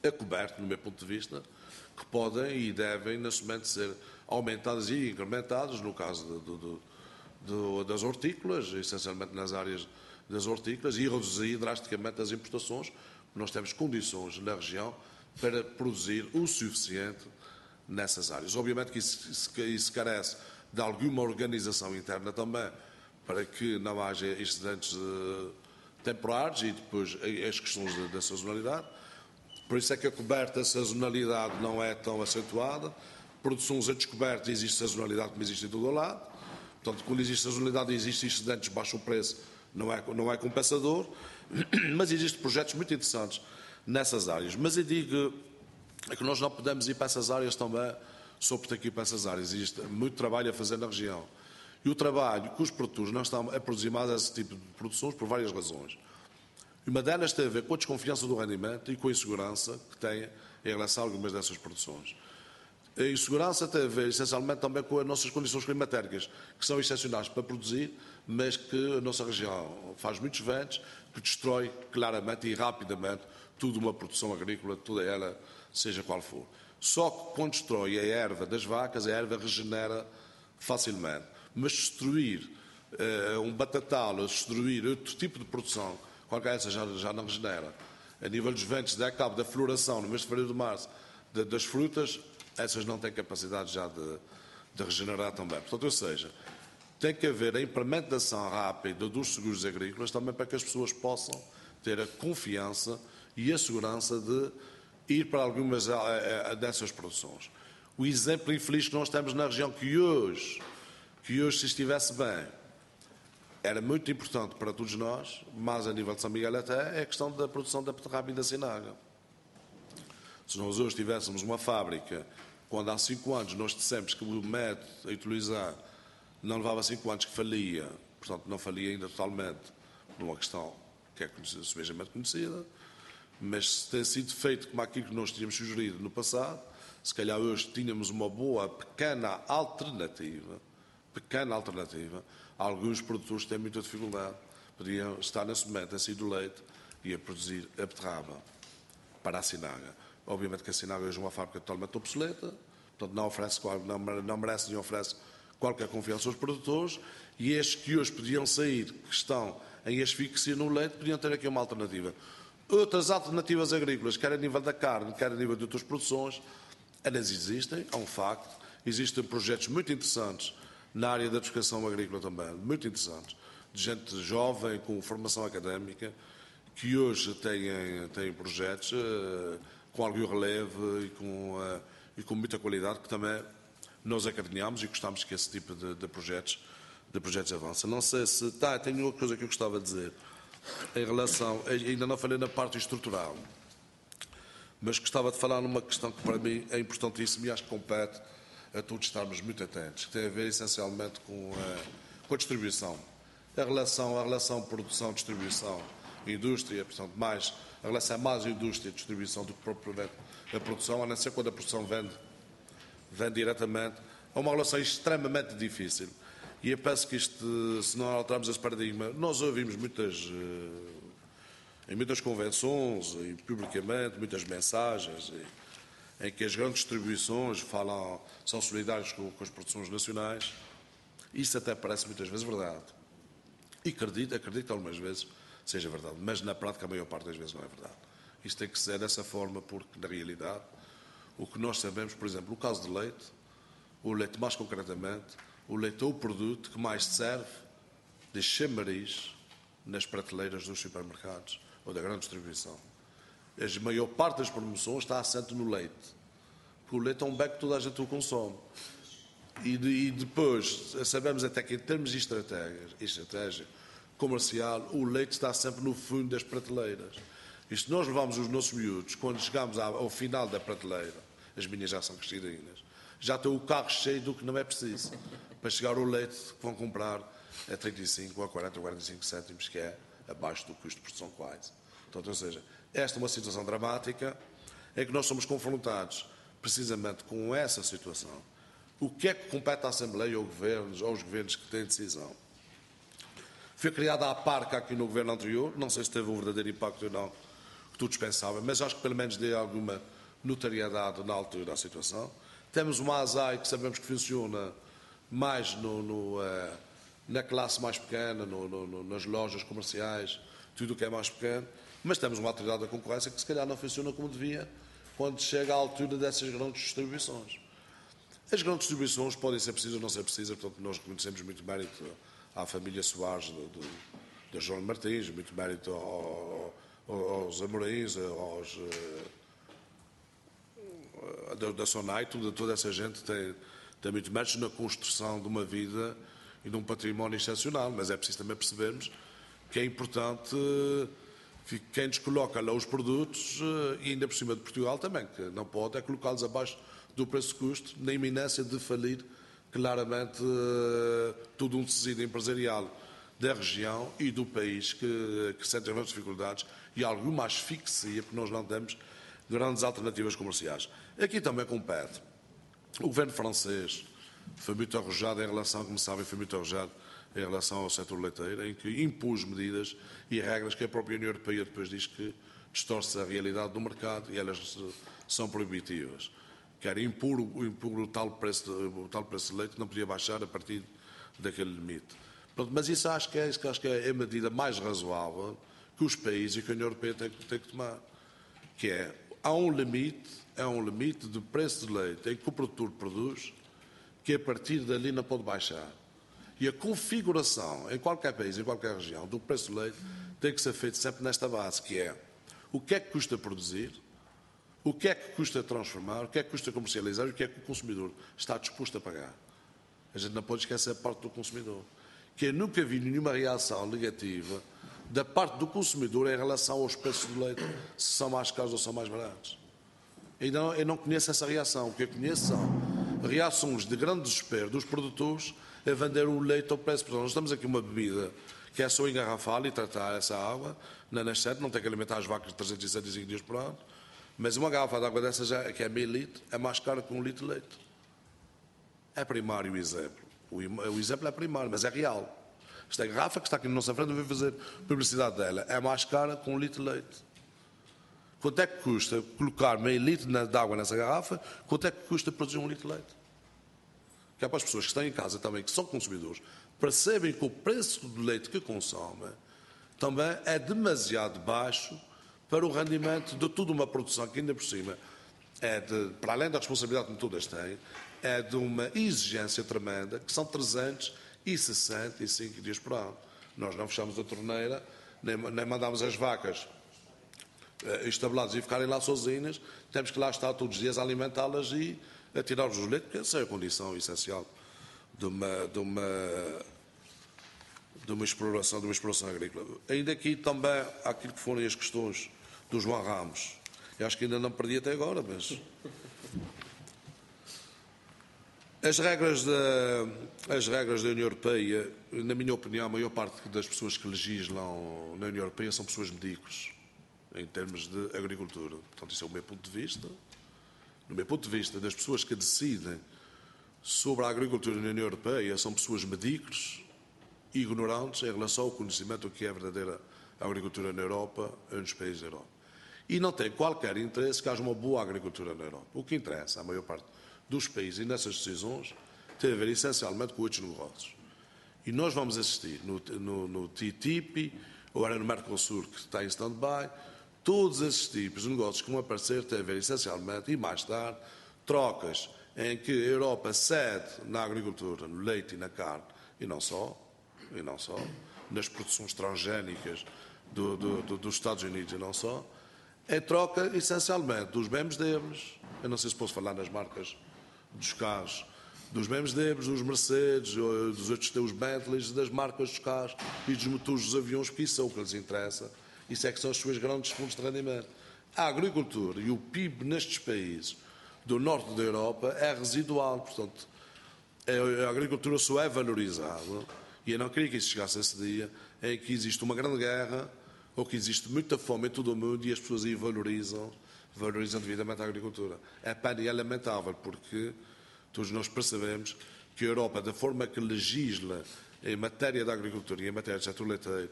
acoberto, no meu ponto de vista, que podem e devem, nesse momento, ser aumentadas e incrementadas, no caso de, de, de, de, das hortícolas, essencialmente nas áreas das hortícolas, e reduzir drasticamente as importações. Nós temos condições na região para produzir o suficiente nessas áreas. Obviamente que isso, isso, isso carece de alguma organização interna também, para que não haja excedentes uh, temporários e depois as questões da, da sazonalidade. Por isso é que a coberta, a sazonalidade não é tão acentuada. Produções a descoberta existe sazonalidade como existe em todo o lado. Portanto, quando existe sazonalidade e existe excedentes de baixo preço, não é, não é compensador. Mas existem projetos muito interessantes nessas áreas. Mas eu digo que nós não podemos ir para essas áreas também só por ter que ir para essas áreas. Existe muito trabalho a fazer na região. E o trabalho que os produtores não estão a produzir mais esse tipo de produções por várias razões. Uma delas tem a ver com a desconfiança do rendimento e com a insegurança que tem em relação a algumas dessas produções. A insegurança tem a ver essencialmente também com as nossas condições climatéricas, que são excepcionais para produzir, mas que a nossa região faz muitos ventos, que destrói claramente e rapidamente toda uma produção agrícola, toda ela, seja qual for. Só que quando destrói a erva das vacas, a erva regenera facilmente. Mas destruir uh, um batatal, ou destruir outro tipo de produção, qualquer essa já, já não regenera. A nível dos ventos, dá cabo da floração no mês de fevereiro de março de, das frutas, essas não têm capacidade já de, de regenerar também. Portanto, ou seja, tem que haver a implementação rápida dos seguros agrícolas também para que as pessoas possam ter a confiança e a segurança de ir para algumas dessas produções. O exemplo infeliz que nós temos na região, que hoje, que hoje se estivesse bem, era muito importante para todos nós, mas a nível de São Miguel até, é a questão da produção da beterraba e da sinaga. Se nós hoje tivéssemos uma fábrica, quando há cinco anos nós dissemos que o método a utilizar não levava cinco anos que falia, portanto não falia ainda totalmente, numa questão que é subejamente conhecida, mas se tem sido feito como aquilo que nós tínhamos sugerido no passado, se calhar hoje tínhamos uma boa, pequena alternativa, pequena alternativa. Alguns produtores têm muita dificuldade, podiam estar nesse momento a sair do leite e a produzir a beterraba para a sinaga. Obviamente que a sinaga hoje é uma fábrica totalmente obsoleta, portanto não, oferece, não merece nem oferece qualquer confiança aos produtores, e estes que hoje podiam sair, que estão em asfixia no leite, podiam ter aqui uma alternativa. Outras alternativas agrícolas, quer a nível da carne, quer a nível de outras produções, elas existem, é um facto. Existem projetos muito interessantes na área da educação agrícola também, muito interessantes, de gente jovem, com formação académica, que hoje têm, têm projetos uh, com algum relevo e com, uh, e com muita qualidade, que também nós academiamos e gostamos que esse tipo de, de projetos de projetos avance. Não sei se... Tá, tenho outra coisa que eu gostava de dizer. Em relação... Ainda não falei na parte estrutural, mas gostava de falar numa questão que para mim é importantíssima e acho que compete a todos estarmos muito atentos, que tem a ver essencialmente com a, com a distribuição. A relação, a relação produção-distribuição, indústria, portanto, mais, a relação é mais indústria e distribuição do que propriamente a produção, a não ser quando a produção vende, vende diretamente. É uma relação extremamente difícil. E eu penso que isto, se não alterarmos esse paradigma, nós ouvimos muitas, em muitas convenções, e publicamente, muitas mensagens, e, em que as grandes distribuições falam, são solidárias com, com as produções nacionais. Isso até parece muitas vezes verdade. E acredito, acredito que algumas vezes seja verdade, mas na prática a maior parte das vezes não é verdade. Isto tem que ser dessa forma, porque na realidade o que nós sabemos, por exemplo, no caso de leite, o leite mais concretamente, o leite é o produto que mais serve de chamariz nas prateleiras dos supermercados ou da grande distribuição. A maior parte das promoções está assente no leite, porque o leite é um bem que toda a gente o consome. E, de, e depois sabemos até que em termos de estratégia, estratégia comercial, o leite está sempre no fundo das prateleiras. E se nós levamos os nossos miúdos, quando chegamos ao final da prateleira, as minhas já são crescidinhas, já tem o carro cheio do que não é preciso, para chegar ao leite que vão comprar a trinta e cinco, a quarenta, a quarenta e cinco cêntimos, que é abaixo do custo de produção quase. Portanto, ou seja, esta é uma situação dramática em que nós somos confrontados precisamente com essa situação. O que é que compete à Assembleia ou governos, aos governos que têm decisão? Foi criada a parca aqui no governo anterior, não sei se teve um verdadeiro impacto ou não, que tudo dispensável, mas acho que pelo menos dê alguma notariedade na altura da situação. Temos uma A S A I que sabemos que funciona mais no, no, uh, na classe mais pequena, no, no, nas lojas comerciais, tudo o que é mais pequeno, mas temos uma autoridade da concorrência que se calhar não funciona como devia quando chega à altura dessas grandes distribuições. As grandes distribuições podem ser precisas ou não ser precisas, portanto nós reconhecemos muito mérito à família Soares do, do, do João Martins, muito mérito ao, ao, aos Amorins, aos, uh, da, da Sonai, toda, toda essa gente tem, tem muito mérito na construção de uma vida e de um património excepcional, mas é preciso também percebermos que é importante que quem nos coloca lá os produtos, e ainda por cima de Portugal também, que não pode é colocá-los abaixo do preço-custo, na iminência de falir claramente todo um tecido empresarial da região e do país que, que sente grandes dificuldades e alguma asfixia, porque nós não temos grandes alternativas comerciais. Aqui também compete. O governo francês foi muito arrojado em relação, como sabem, foi muito arrojado em relação ao setor leiteiro, em que impôs medidas e regras que a própria União Europeia depois diz que distorce a realidade do mercado e elas são proibitivas. Quer impor, impor o, tal preço de, o tal preço de leite que não podia baixar a partir daquele limite. Pronto, mas isso acho que, é, isso acho que é a medida mais razoável que os países e que a União Europeia tem, tem que tomar. Que é, há um limite, há um limite de preço de leite em que o produtor produz que a partir dali não pode baixar. E a configuração em qualquer país, em qualquer região, do preço do leite tem que ser feito sempre nesta base, que é o que é que custa produzir, o que é que custa transformar, o que é que custa comercializar e o que é que o consumidor está disposto a pagar. A gente não pode esquecer a parte do consumidor. Que eu nunca vi nenhuma reação negativa da parte do consumidor em relação aos preços do leite, se são mais caros ou são mais baratos. Eu não, eu não conheço essa reação. O que eu conheço são reações de grande desespero dos produtores a vender o leite ao preço. Portanto, nós temos aqui uma bebida que é só engarrafar e tratar essa água, na nascente, não tem que alimentar as vacas de trezentos e sessenta e cinco dias por ano, mas uma garrafa de água dessa, já, que é meio litro, é mais cara que um litro de leite. É primário o exemplo. O, o exemplo é primário, mas é real. Esta garrafa que está aqui na nossa frente, eu vou fazer publicidade dela, é mais cara que um litro de leite. Quanto é que custa colocar meio litro de água nessa garrafa? Quanto é que custa produzir um litro de leite? Que é para as pessoas que estão em casa também, que são consumidores, percebem que o preço do leite que consomem também é demasiado baixo para o rendimento de toda uma produção que ainda por cima, é de, para além da responsabilidade que todas têm, é de uma exigência tremenda, que são trezentos e sessenta e cinco dias por ano. Nós não fechamos a torneira, nem, nem mandamos as vacas estabeladas e ficarem lá sozinhas, temos que lá estar todos os dias a alimentá-las e a tirar-lhes o leite, porque essa é a condição essencial de uma, de uma, de uma exploração, de uma exploração agrícola. Ainda aqui também há aquilo que foram as questões do João Ramos. Eu acho que ainda não perdi até agora, mas as regras da, as regras da União Europeia, na minha opinião, a maior parte das pessoas que legislam na União Europeia são pessoas medíocres em termos de agricultura. Portanto, isso é o meu ponto de vista. Do meu ponto de vista, das pessoas que decidem sobre a agricultura na União Europeia são pessoas medíocres e ignorantes em relação ao conhecimento do que é a verdadeira agricultura na Europa e nos países da Europa. E não tem qualquer interesse que haja uma boa agricultura na Europa. O que interessa, a maior parte dos países e nessas decisões, tem a ver essencialmente com outros negócios. E nós vamos assistir no, no, no T T I P, ou era no Mercosul, que está em stand-by, todos esses tipos de negócios que vão aparecer têm a ver essencialmente, e mais tarde, trocas em que a Europa cede na agricultura, no leite e na carne, e não só, e não só, nas produções transgénicas do, do, do, dos Estados Unidos e não só, é troca essencialmente dos B M Ws, eu não sei se posso falar nas marcas dos carros, dos B M Ws, dos Mercedes, dos outros, dos Bentleys, das marcas dos carros e dos motores dos aviões, porque isso é o que lhes interessa. Isso é que são as suas grandes fontes de rendimento. A agricultura e o P I B nestes países do norte da Europa é residual. Portanto, a agricultura só é valorizada, e eu não queria que isso chegasse a esse dia, em que existe uma grande guerra, ou que existe muita fome em todo o mundo e as pessoas aí valorizam, valorizam devidamente a agricultura. É pena e é lamentável, porque todos nós percebemos que a Europa, da forma que legisla em matéria de agricultura e em matéria de setor leiteiro,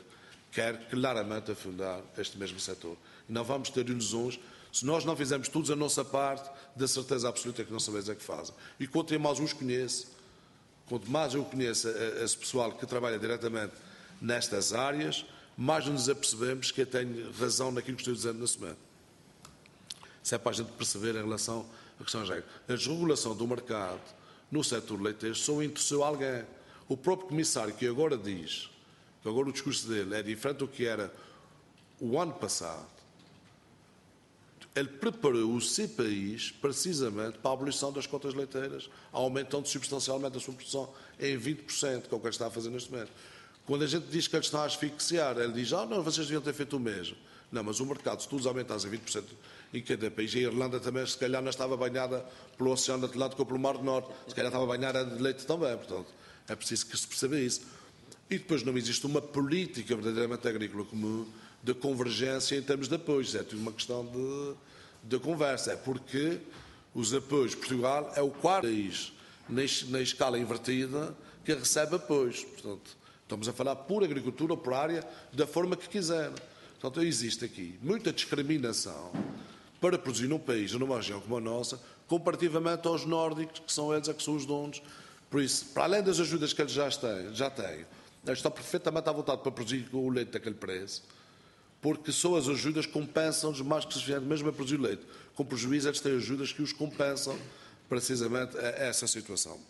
quer claramente afundar este mesmo setor. E não vamos ter ilusões se nós não fizermos todos a nossa parte, da certeza absoluta que não sabemos a que fazem. E quanto mais os conheço, quanto mais eu conheço esse pessoal que trabalha diretamente nestas áreas, mais nos apercebemos que eu tenho razão naquilo que estou dizendo nesse momento. Isso é para a gente perceber em relação à questão da regra. A desregulação do mercado no setor leiteiro só interessou alguém. O próprio comissário que agora diz, que agora o discurso dele é diferente do que era o ano passado, ele preparou o seu país precisamente para a abolição das cotas leiteiras, aumentando substancialmente a sua produção em vinte por cento, que é o que ele está a fazer neste momento. Quando a gente diz que ele está a asfixiar, ele diz, ah, não, vocês deviam ter feito o mesmo. Não, mas o mercado, se todos aumentassem vinte por cento em cada país, e a Irlanda também, se calhar, não estava banhada pelo Oceano Atlântico ou pelo Mar do Norte, se calhar estava banhada de leite também, portanto, é preciso que se perceba isso. E depois não existe uma política verdadeiramente agrícola comum de convergência em termos de apoios, é tudo uma questão de, de conversa, é porque os apoios, Portugal é o quarto país na, na escala invertida que recebe apoios, portanto, estamos a falar por agricultura ou por área da forma que quiser. Portanto, existe aqui muita discriminação para produzir num país, numa região como a nossa, comparativamente aos nórdicos, que são eles a que são os donos. Por isso, para além das ajudas que eles já têm, já têm, eles estão perfeitamente à vontade para produzir o leite daquele preço, porque só as ajudas compensam-nos mais que suficiente, mesmo a produzir leite. Com prejuízo, eles têm ajudas que os compensam precisamente a essa situação.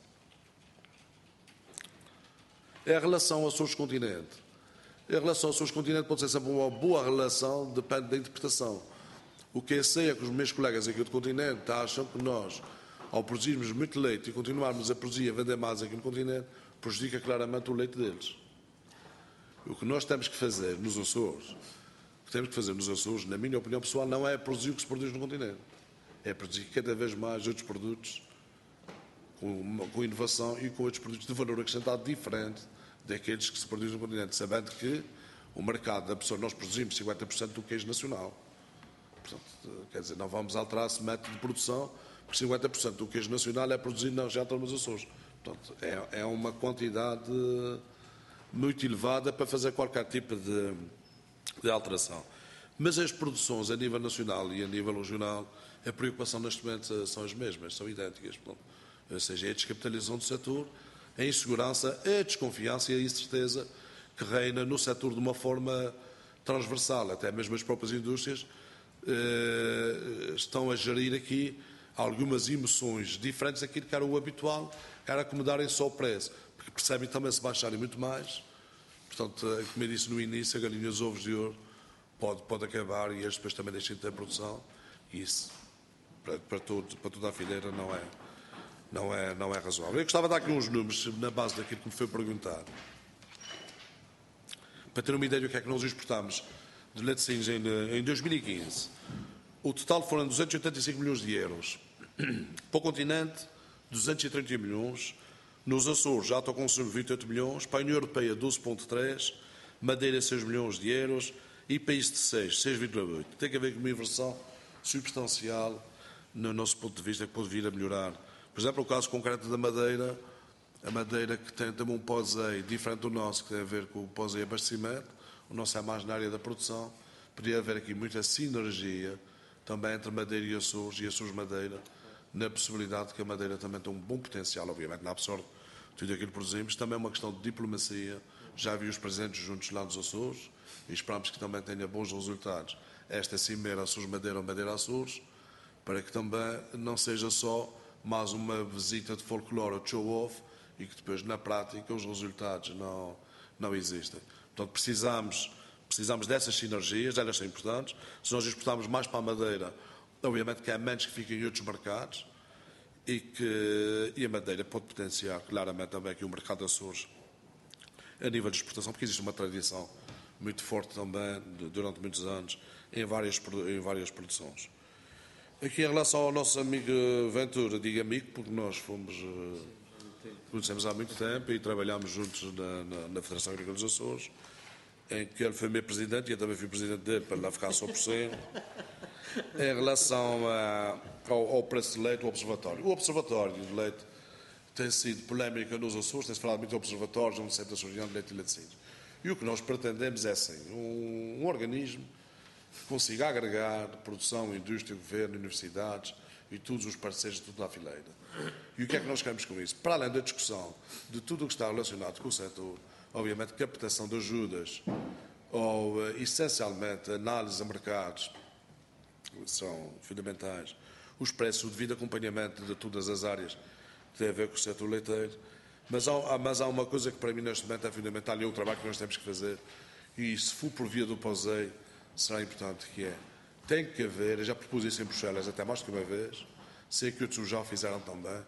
Em relação ao subcontinente, em relação ao subcontinente pode ser sempre uma boa relação, depende da interpretação. O que eu sei é que os meus colegas aqui do continente acham que nós, ao produzirmos muito leite e continuarmos a produzir e a vender mais aqui no continente, prejudica claramente o leite deles. O que nós temos que fazer nos Açores, o que temos que fazer nos Açores, na minha opinião pessoal, não é produzir o que se produz no continente. É produzir cada vez mais outros produtos com, com inovação e com outros produtos de valor acrescentado diferente daqueles que se produzem no continente, sabendo que o mercado absorve, nós produzimos cinquenta por cento do queijo nacional. Portanto, quer dizer, não vamos alterar esse método de produção, porque cinquenta por cento do queijo nacional é produzido na região dos Açores. Portanto, é, é uma quantidade muito elevada para fazer qualquer tipo de, de alteração. Mas as produções a nível nacional e a nível regional, a preocupação neste momento são as mesmas, são idênticas. Portanto, ou seja, é a descapitalização do setor, a insegurança, a desconfiança e a incerteza que reina no setor de uma forma transversal. Até mesmo as próprias indústrias eh, estão a gerir aqui algumas emoções diferentes daquilo que era o habitual, que era acomodarem só o preço, porque percebem também se baixarem muito mais. Portanto, como eu disse no início, a galinha dos ovos de ouro pode, pode acabar e eles depois também deixam de ter produção. E isso, para, para, todo, para toda a fileira, não é, não, é, não é razoável. Eu gostava de dar aqui uns números na base daquilo que me foi perguntado. Para ter uma ideia do que é que nós exportamos de laticínios em, em dois mil e quinze, o total foram duzentos e oitenta e cinco milhões de euros. Para o continente, duzentos e trinta milhões. Nos Açores, já estou com vinte e oito milhões. Para a União Europeia, doze vírgula três. Madeira, seis milhões de euros. E países de seis, seis vírgula oito. Tem que haver uma inversão substancial no nosso ponto de vista que pode vir a melhorar. Por exemplo, o caso concreto da Madeira, a Madeira que tem também um pós-ei diferente do nosso, que tem a ver com o pós-ei abastecimento, o nosso é mais na área da produção, poderia haver aqui muita sinergia também entre Madeira e Açores, e Açores-Madeira, na possibilidade de que a Madeira também tem um bom potencial, obviamente, na absorve tudo aquilo que produzimos, também é uma questão de diplomacia, já vi os presentes juntos lá nos Açores, e esperamos que também tenha bons resultados esta cimeira Açores-Madeira ou Madeira-Açores, para que também não seja só mais uma visita de folclore ou de show-off e que depois, na prática, os resultados não, não existem. Portanto, precisamos, precisamos dessas sinergias, elas são importantes. Se nós exportarmos mais para a Madeira, obviamente que há menos que fiquem em outros mercados e que e a Madeira pode potenciar claramente também aqui o mercado Açores a nível de exportação, porque existe uma tradição muito forte também, durante muitos anos, em várias, em várias produções. Aqui, em relação ao nosso amigo Ventura, digo amigo, porque nós fomos, conhecemos há muito tempo e trabalhámos juntos na, na, na Federação Agrícola dos Açores, em que ele foi meu presidente e eu também fui presidente dele, para lá ficar só por cento. Em relação a, ao, ao preço de leite, o observatório. O observatório de leite tem sido polémica nos Açores, tem-se falado muito de observatórios, onde se senta a de leite e laticínios. E o que nós pretendemos é, sim, um, um organismo que consiga agregar produção, indústria, governo, universidades e todos os parceiros de tudo na fileira. E o que é que nós queremos com isso? Para além da discussão de tudo o que está relacionado com o setor, obviamente captação de ajudas ou, essencialmente, análise a mercados, são fundamentais, os preços, o devido acompanhamento de todas as áreas que têm a ver com o setor leiteiro. Mas há, mas há uma coisa que para mim neste momento é fundamental e é o trabalho que nós temos que fazer, e se for por via do POSEI será importante, que é, tem que haver, eu já propus isso em Bruxelas até mais que uma vez, sei que outros já o fizeram também,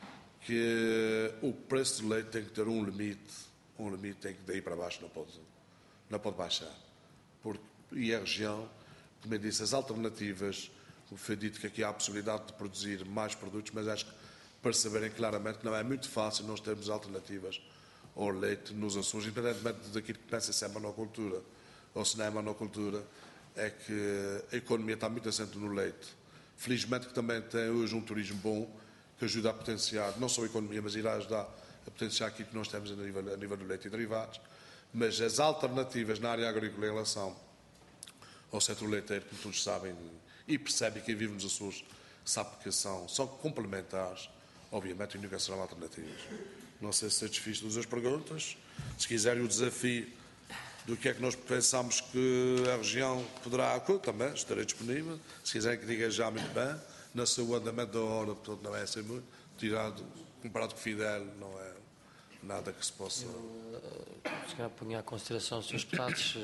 que o preço do leite tem que ter um limite, um limite tem que daí para baixo não pode, não pode baixar. Porque, e a região, como eu disse, as alternativas, como foi dito que aqui há a possibilidade de produzir mais produtos, mas acho que para saberem claramente que não é muito fácil nós termos alternativas ao leite nos Açores, independentemente daquilo que pensa se é monocultura ou se não é monocultura, é que a economia está muito assente no leite. Felizmente que também tem hoje um turismo bom que ajuda a potenciar, não só a economia, mas irá ajudar a potenciar aquilo que nós temos a nível, a nível do leite e derivados. Mas as alternativas na área agrícola em relação ao setor leiteiro, como todos sabem e percebem, quem vive nos Açores sabe que são, são complementares. Obviamente, nunca serão alternativas. Não sei se satisfiz todas as perguntas. Se quiserem o desafio do que é que nós pensamos que a região poderá acolher, também estarei disponível. Se quiserem que diga já muito bem, no seu andamento da hora, portanto, não é assim muito. Tirado, comparado com o Fidel, não é nada que se possa... Eu, se calhar, ponho à consideração dos senhores deputados,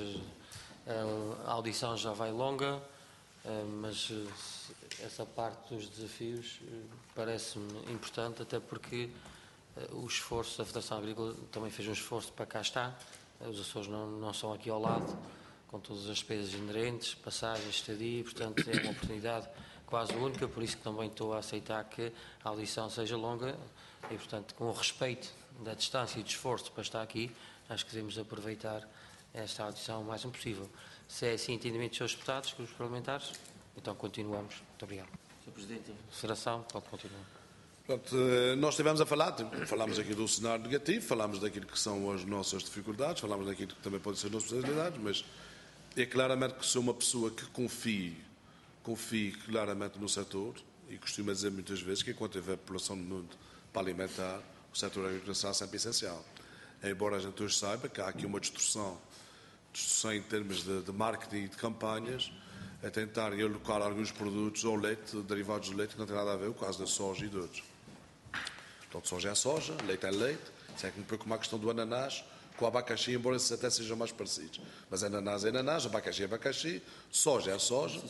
a audição já vai longa, mas essa parte dos desafios parece-me importante, até porque o esforço da Federação Agrícola também fez um esforço para cá estar. Os Açores não, não são aqui ao lado, com todas as despesas inerentes, passagens, estadia, portanto é uma oportunidade quase única, por isso que também estou a aceitar que a audição seja longa e, portanto, com o respeito da distância e do esforço para estar aqui, acho que devemos aproveitar esta audição o mais possível. Se é assim entendimento dos senhores deputados, dos parlamentares, então continuamos. Muito obrigado. senhor Presidente da Federação, pode continuar. Portanto, nós estivemos a falar, falámos aqui do cenário negativo, falámos daquilo que são as nossas dificuldades, falámos daquilo que também podem ser as nossas possibilidades, mas é claramente que sou uma pessoa que confie, confie claramente no setor e costumo dizer muitas vezes que enquanto houver população no mundo para alimentar, o setor agrícola será sempre essencial. Embora a gente hoje saiba que há aqui uma distorção, distorção em termos de, de marketing e de campanhas, a tentarem alocar alguns produtos ao leite, derivados de leite, que não tem nada a ver, o caso da soja e de outros. Portanto, soja é soja, leite é leite, isso é como a questão do ananás com o abacaxi, embora esses até sejam mais parecidos. Mas ananás é ananás, abacaxi é abacaxi, soja é soja.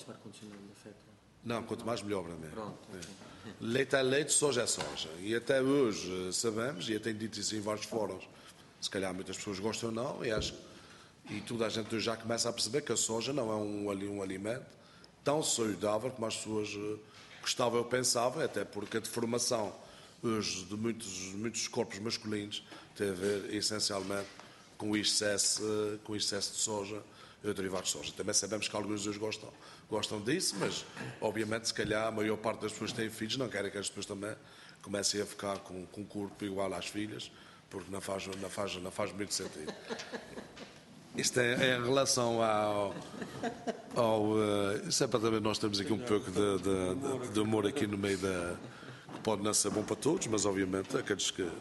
Não, quanto mais melhor para mim. É. Leite é leite, soja é soja. E até hoje sabemos, e eu tenho dito isso em vários fóruns, se calhar muitas pessoas gostam ou não, e acho e toda a gente já começa a perceber que a soja não é um, um alimento tão saudável como as pessoas gostavam ou pensavam, até porque a deformação hoje de muitos, muitos corpos masculinos tem a ver essencialmente com o excesso, com o excesso de soja e derivados de soja. Também sabemos que alguns hoje gostam, gostam disso, mas obviamente se calhar a maior parte das pessoas que têm filhos não querem que as pessoas também comecem a ficar com, com um corpo igual às filhas, porque não faz, não faz, não faz muito sentido. Isto é, é em relação ao... ao uh, isso é para também nós temos aqui um pouco de, de, de, de humor aqui no meio da... que pode não ser bom para todos, mas obviamente aqueles que...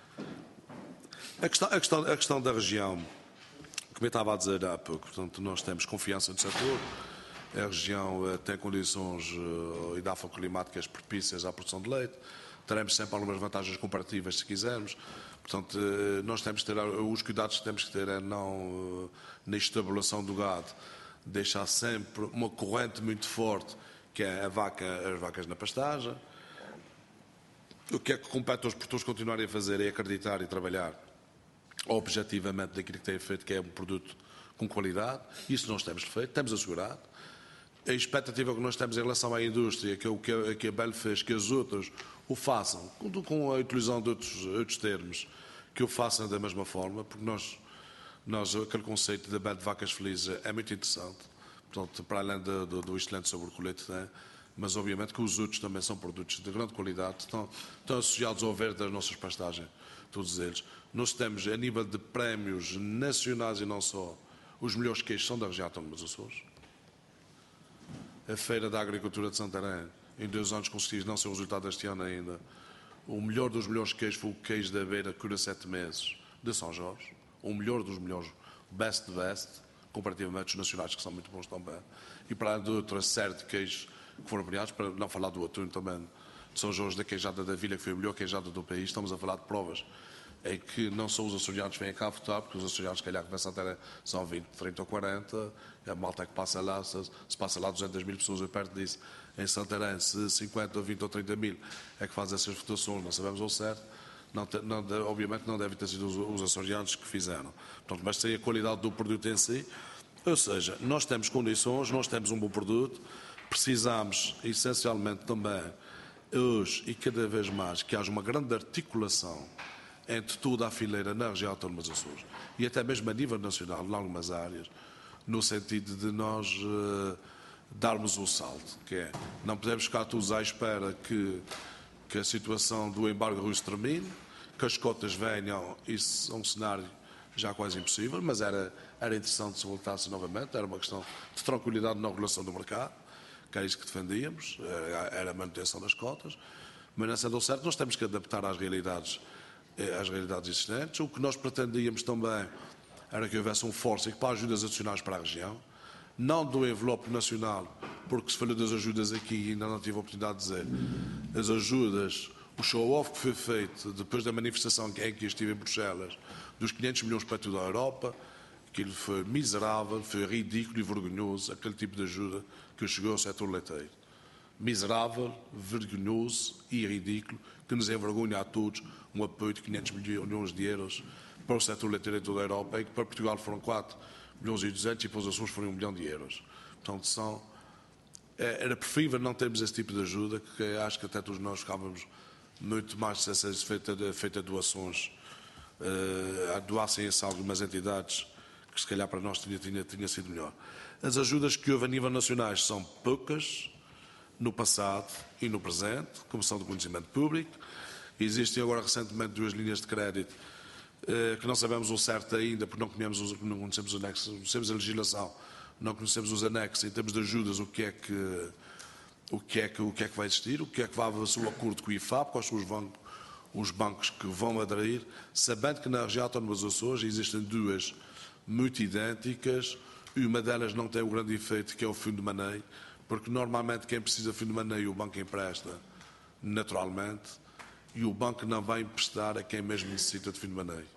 A questão, a questão, a questão da região, como eu estava a dizer há pouco, portanto, nós temos confiança no setor, a região uh, tem condições uh, edafoclimáticas propícias à produção de leite, teremos sempre algumas vantagens comparativas se quisermos. Portanto, nós temos que ter, os cuidados que temos que ter é não, na estabulação do gado, deixar sempre uma corrente muito forte, que é a vaca, as vacas na pastagem. O que é que compete aos produtores continuarem a fazer é acreditar e trabalhar objetivamente daquilo que têm feito, que é um produto com qualidade. Isso nós temos feito, temos assegurado. A expectativa que nós temos em relação à indústria, que é o que a Bel fez, que as outras o façam, com a utilização de outros, outros termos, que o façam da mesma forma, porque nós, nós aquele conceito da Bel de vacas felizes é muito interessante. Portanto, para além do, do, do excelente sabor que o leite tem, mas obviamente que os outros também são produtos de grande qualidade, estão, estão associados ao verde das nossas pastagens, todos eles. Nós temos, a nível de prémios nacionais e não só, os melhores queijos são da região autónoma dos Açores. A Feira da Agricultura de Santarém, em dois anos conseguimos, não ser o resultado deste ano ainda, o melhor dos melhores queijos foi o queijo da beira cura sete meses de São Jorge, o melhor dos melhores, best de best, comparativamente os nacionais, que são muito bons também, e para além de outra série de queijos que foram premiados, para não falar do atum também, de São Jorge, da queijada da Vila, que foi a melhor queijada do país. Estamos a falar de provas em que não são os açorianos que vêm cá votar, porque os açorianos, se calhar, que começam a ter são vinte, trinta ou quarenta, a malta que passa lá, se, se passa lá duzentas mil pessoas, eu perto disso, em Santarém, se cinquenta, ou vinte ou trinta mil é que fazem essas votações, não sabemos ao certo, não, não, obviamente não devem ter sido os, os açorianos que fizeram. Portanto, mas tem a qualidade do produto em si, ou seja, nós temos condições, nós temos um bom produto, precisamos, essencialmente também, hoje e cada vez mais, que haja uma grande articulação entre toda a fileira na região autónoma dos Açores e até mesmo a nível nacional, em algumas áreas, no sentido de nós uh, darmos o salto, que é, não podemos ficar todos à espera que, que a situação do embargo russo termine, que as cotas venham, isso é um cenário já quase impossível, mas era, era interessante se voltasse novamente, era uma questão de tranquilidade na regulação do mercado, que era isso que defendíamos, era, era a manutenção das cotas, mas não sendo certo, nós temos que adaptar às realidades, às realidades existentes. O que nós pretendíamos também era que houvesse um forcing para ajudas adicionais para a região, não do envelope nacional, porque se falou das ajudas aqui e ainda não tive a oportunidade de dizer, as ajudas, o show-off que foi feito depois da manifestação em que eu estive em Bruxelas, dos quinhentos milhões para toda a Europa, aquilo foi miserável, foi ridículo e vergonhoso, aquele tipo de ajuda que chegou ao setor leiteiro. Miserável, vergonhoso e ridículo, que nos envergonha a todos um apoio de quinhentos milhões de euros para o setor leiteiro em toda a Europa, e que para Portugal foram quatro milhões e duzentos e para os Açores foram um milhão de euros. Portanto, são, era preferível não termos esse tipo de ajuda, que acho que até todos nós ficávamos muito mais se essas feita, feita doações, uh, doassem-se a algumas entidades que se calhar para nós tinha, tinha, tinha sido melhor. As ajudas que houve a nível nacional são poucas, no passado e no presente, como são de conhecimento público. Existem agora recentemente duas linhas de crédito eh, que não sabemos o certo ainda, porque não conhecemos, não conhecemos os anexos, conhecemos a legislação, não conhecemos os anexos em termos de ajudas, o que é que, o que, é que, o que, é que vai existir, o que é que vai haver o acordo com o I F A P, quais são os bancos, os bancos que vão aderir, sabendo que na região autónoma dos Açores existem duas muito idênticas, e uma delas não tem o grande efeito, que é o fundo de maneio, porque normalmente quem precisa de fundo de maneio o banco empresta naturalmente, e o banco não vai emprestar a quem mesmo necessita de fundo de maneio.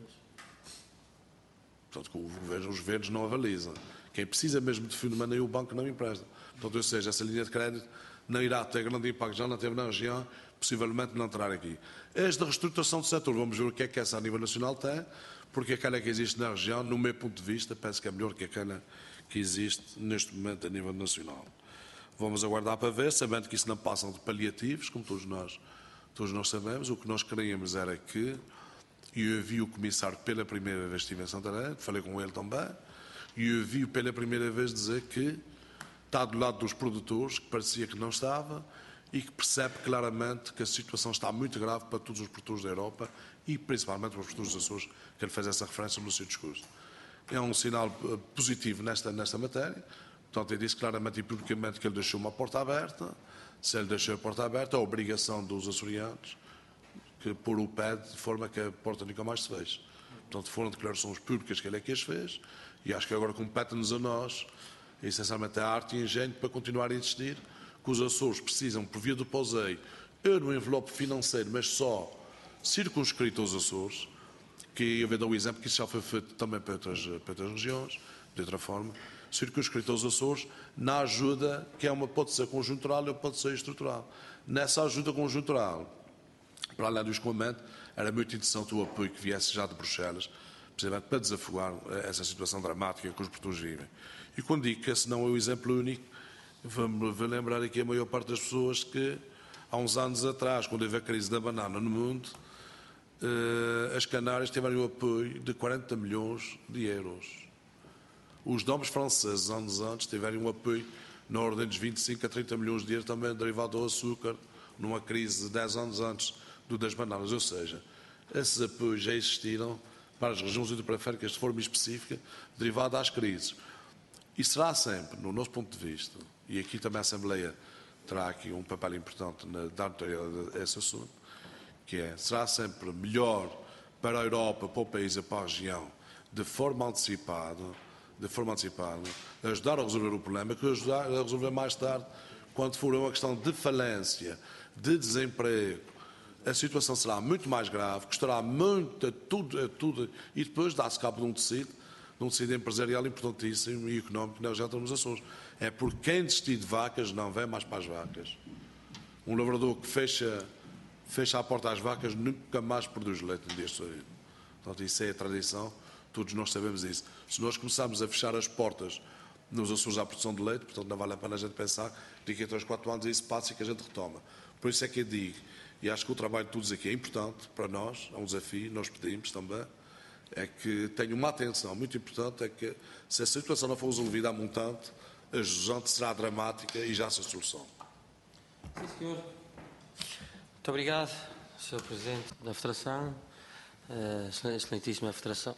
Portanto, os governos não avalizam. Quem precisa mesmo de fundo de maneio o banco não empresta. Portanto, ou seja, essa linha de crédito não irá ter grande impacto, já não teve na região, possivelmente não terá aqui. As de reestruturação do setor, vamos ver o que é que essa a nível nacional tem, porque aquela que existe na região, no meu ponto de vista, penso que é melhor que aquela que existe neste momento a nível nacional. Vamos aguardar para ver, sabendo que isso não passam de paliativos, como todos nós, todos nós sabemos. O que nós queríamos era que, e eu vi o comissário pela primeira vez que estive em Santarém, falei com ele também, e eu vi-o pela primeira vez dizer que está do lado dos produtores, que parecia que não estava, e que percebe claramente que a situação está muito grave para todos os produtores da Europa e principalmente para os produtores dos Açores, que ele fez essa referência no seu discurso. É um sinal positivo nesta, nesta matéria. Portanto, ele disse claramente e publicamente que ele deixou uma porta aberta. Se ele deixou a porta aberta, é a obrigação dos açorianos que pôr o pé de forma que a porta nunca mais se feche. Portanto, foram declarações públicas que ele é que as fez, e acho que agora compete-nos a nós, essencialmente a arte e engenho, para continuar a insistir que os Açores precisam, por via do POSEI, eu no envelope financeiro, mas só circunscrito aos Açores, que eu vou dar o exemplo que isso já foi feito também para outras, para outras regiões, de outra forma, circunscrito aos Açores, na ajuda, que é uma, pode ser conjuntural ou pode ser estrutural. Nessa ajuda conjuntural, para além do escoamento, era muito interessante o apoio que viesse já de Bruxelas, precisamente para desafogar essa situação dramática que os produtores vivem. E quando digo que esse não é o exemplo único, vou lembrar aqui a maior parte das pessoas que, há uns anos atrás, quando houve a crise da banana no mundo, as Canárias tiveram o apoio de quarenta milhões de euros. Os nomes franceses, anos antes, tiveram um apoio na ordem dos vinte e cinco a trinta milhões de euros também derivado do açúcar, numa crise de dez anos antes do das bananas. Ou seja, esses apoios já existiram para as regiões ultraperiféricas de forma específica, derivada às crises. E será sempre, no nosso ponto de vista, e aqui também a Assembleia terá aqui um papel importante na dar notoriedade a esse assunto, que é, será sempre melhor para a Europa, para o país e para a região, de forma antecipada, de forma antecipada, ajudar a resolver o problema, que ajudar a resolver mais tarde, quando for uma questão de falência, de desemprego, a situação será muito mais grave, custará muito a tudo, a tudo e depois dá-se cabo de um tecido, de um tecido empresarial importantíssimo e económico na região dos Açores. É porque quem desistir de vacas não vem mais para as vacas. Um lavrador que fecha, fecha a porta às vacas nunca mais produz leite no dia de sua vida. Portanto, isso é a tradição, todos nós sabemos isso. Se nós começarmos a fechar as portas nos Açores à produção de leite, portanto, não vale a pena a gente pensar que daqui a três, quatro anos isso passa e que a gente retoma. Por isso é que eu digo, e acho que o trabalho de todos aqui é importante para nós, é um desafio, nós pedimos também, é que tenham uma atenção muito importante, é que se a situação não for resolvida a montante, a jusante será dramática e já sem solução. Sim, senhor. Muito obrigado, senhor Presidente da Federação, uh, excelentíssima Federação,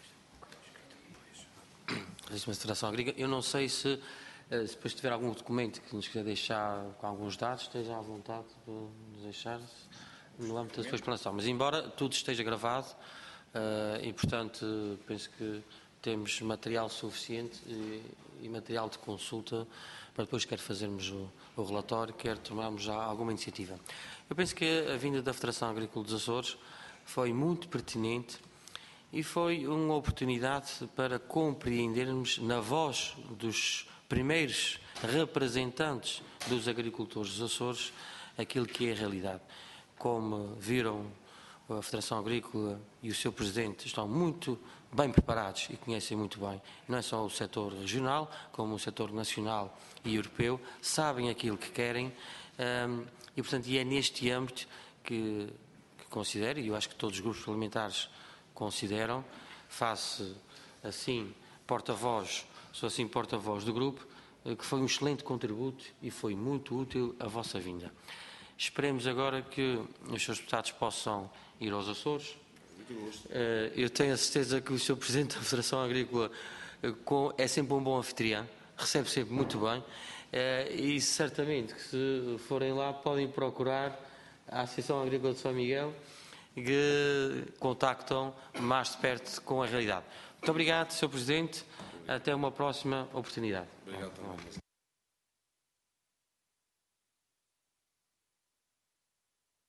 excelentíssima Federação Agrícola. Eu não sei se, uh, se depois tiver algum documento que nos quiser deixar com alguns dados, esteja à vontade de nos deixar no âmbito da sua explanação. Mas embora tudo esteja gravado, uh, e portanto penso que temos material suficiente e, e material de consulta para depois quer fazermos o, o relatório, quer tomarmos já alguma iniciativa. Eu penso que a vinda da Federação Agrícola dos Açores foi muito pertinente e foi uma oportunidade para compreendermos na voz dos primeiros representantes dos agricultores dos Açores aquilo que é a realidade. Como viram, a Federação Agrícola e o seu Presidente estão muito bem preparados e conhecem muito bem, não é só o setor regional, como o setor nacional e europeu, sabem aquilo que querem um, e, portanto, e é neste âmbito que, que considero, e eu acho que todos os grupos parlamentares consideram, face assim porta-voz, sou assim porta-voz do grupo, que foi um excelente contributo e foi muito útil a vossa vinda. Esperemos agora que os senhores deputados possam ir aos Açores. Eu tenho a certeza que o senhor Presidente da Federação Agrícola é sempre um bom anfitrião, recebe sempre muito bem e certamente que se forem lá podem procurar a Associação Agrícola de São Miguel, que contactam mais de perto com a realidade. Muito obrigado, senhor Presidente. Até uma próxima oportunidade. Obrigado.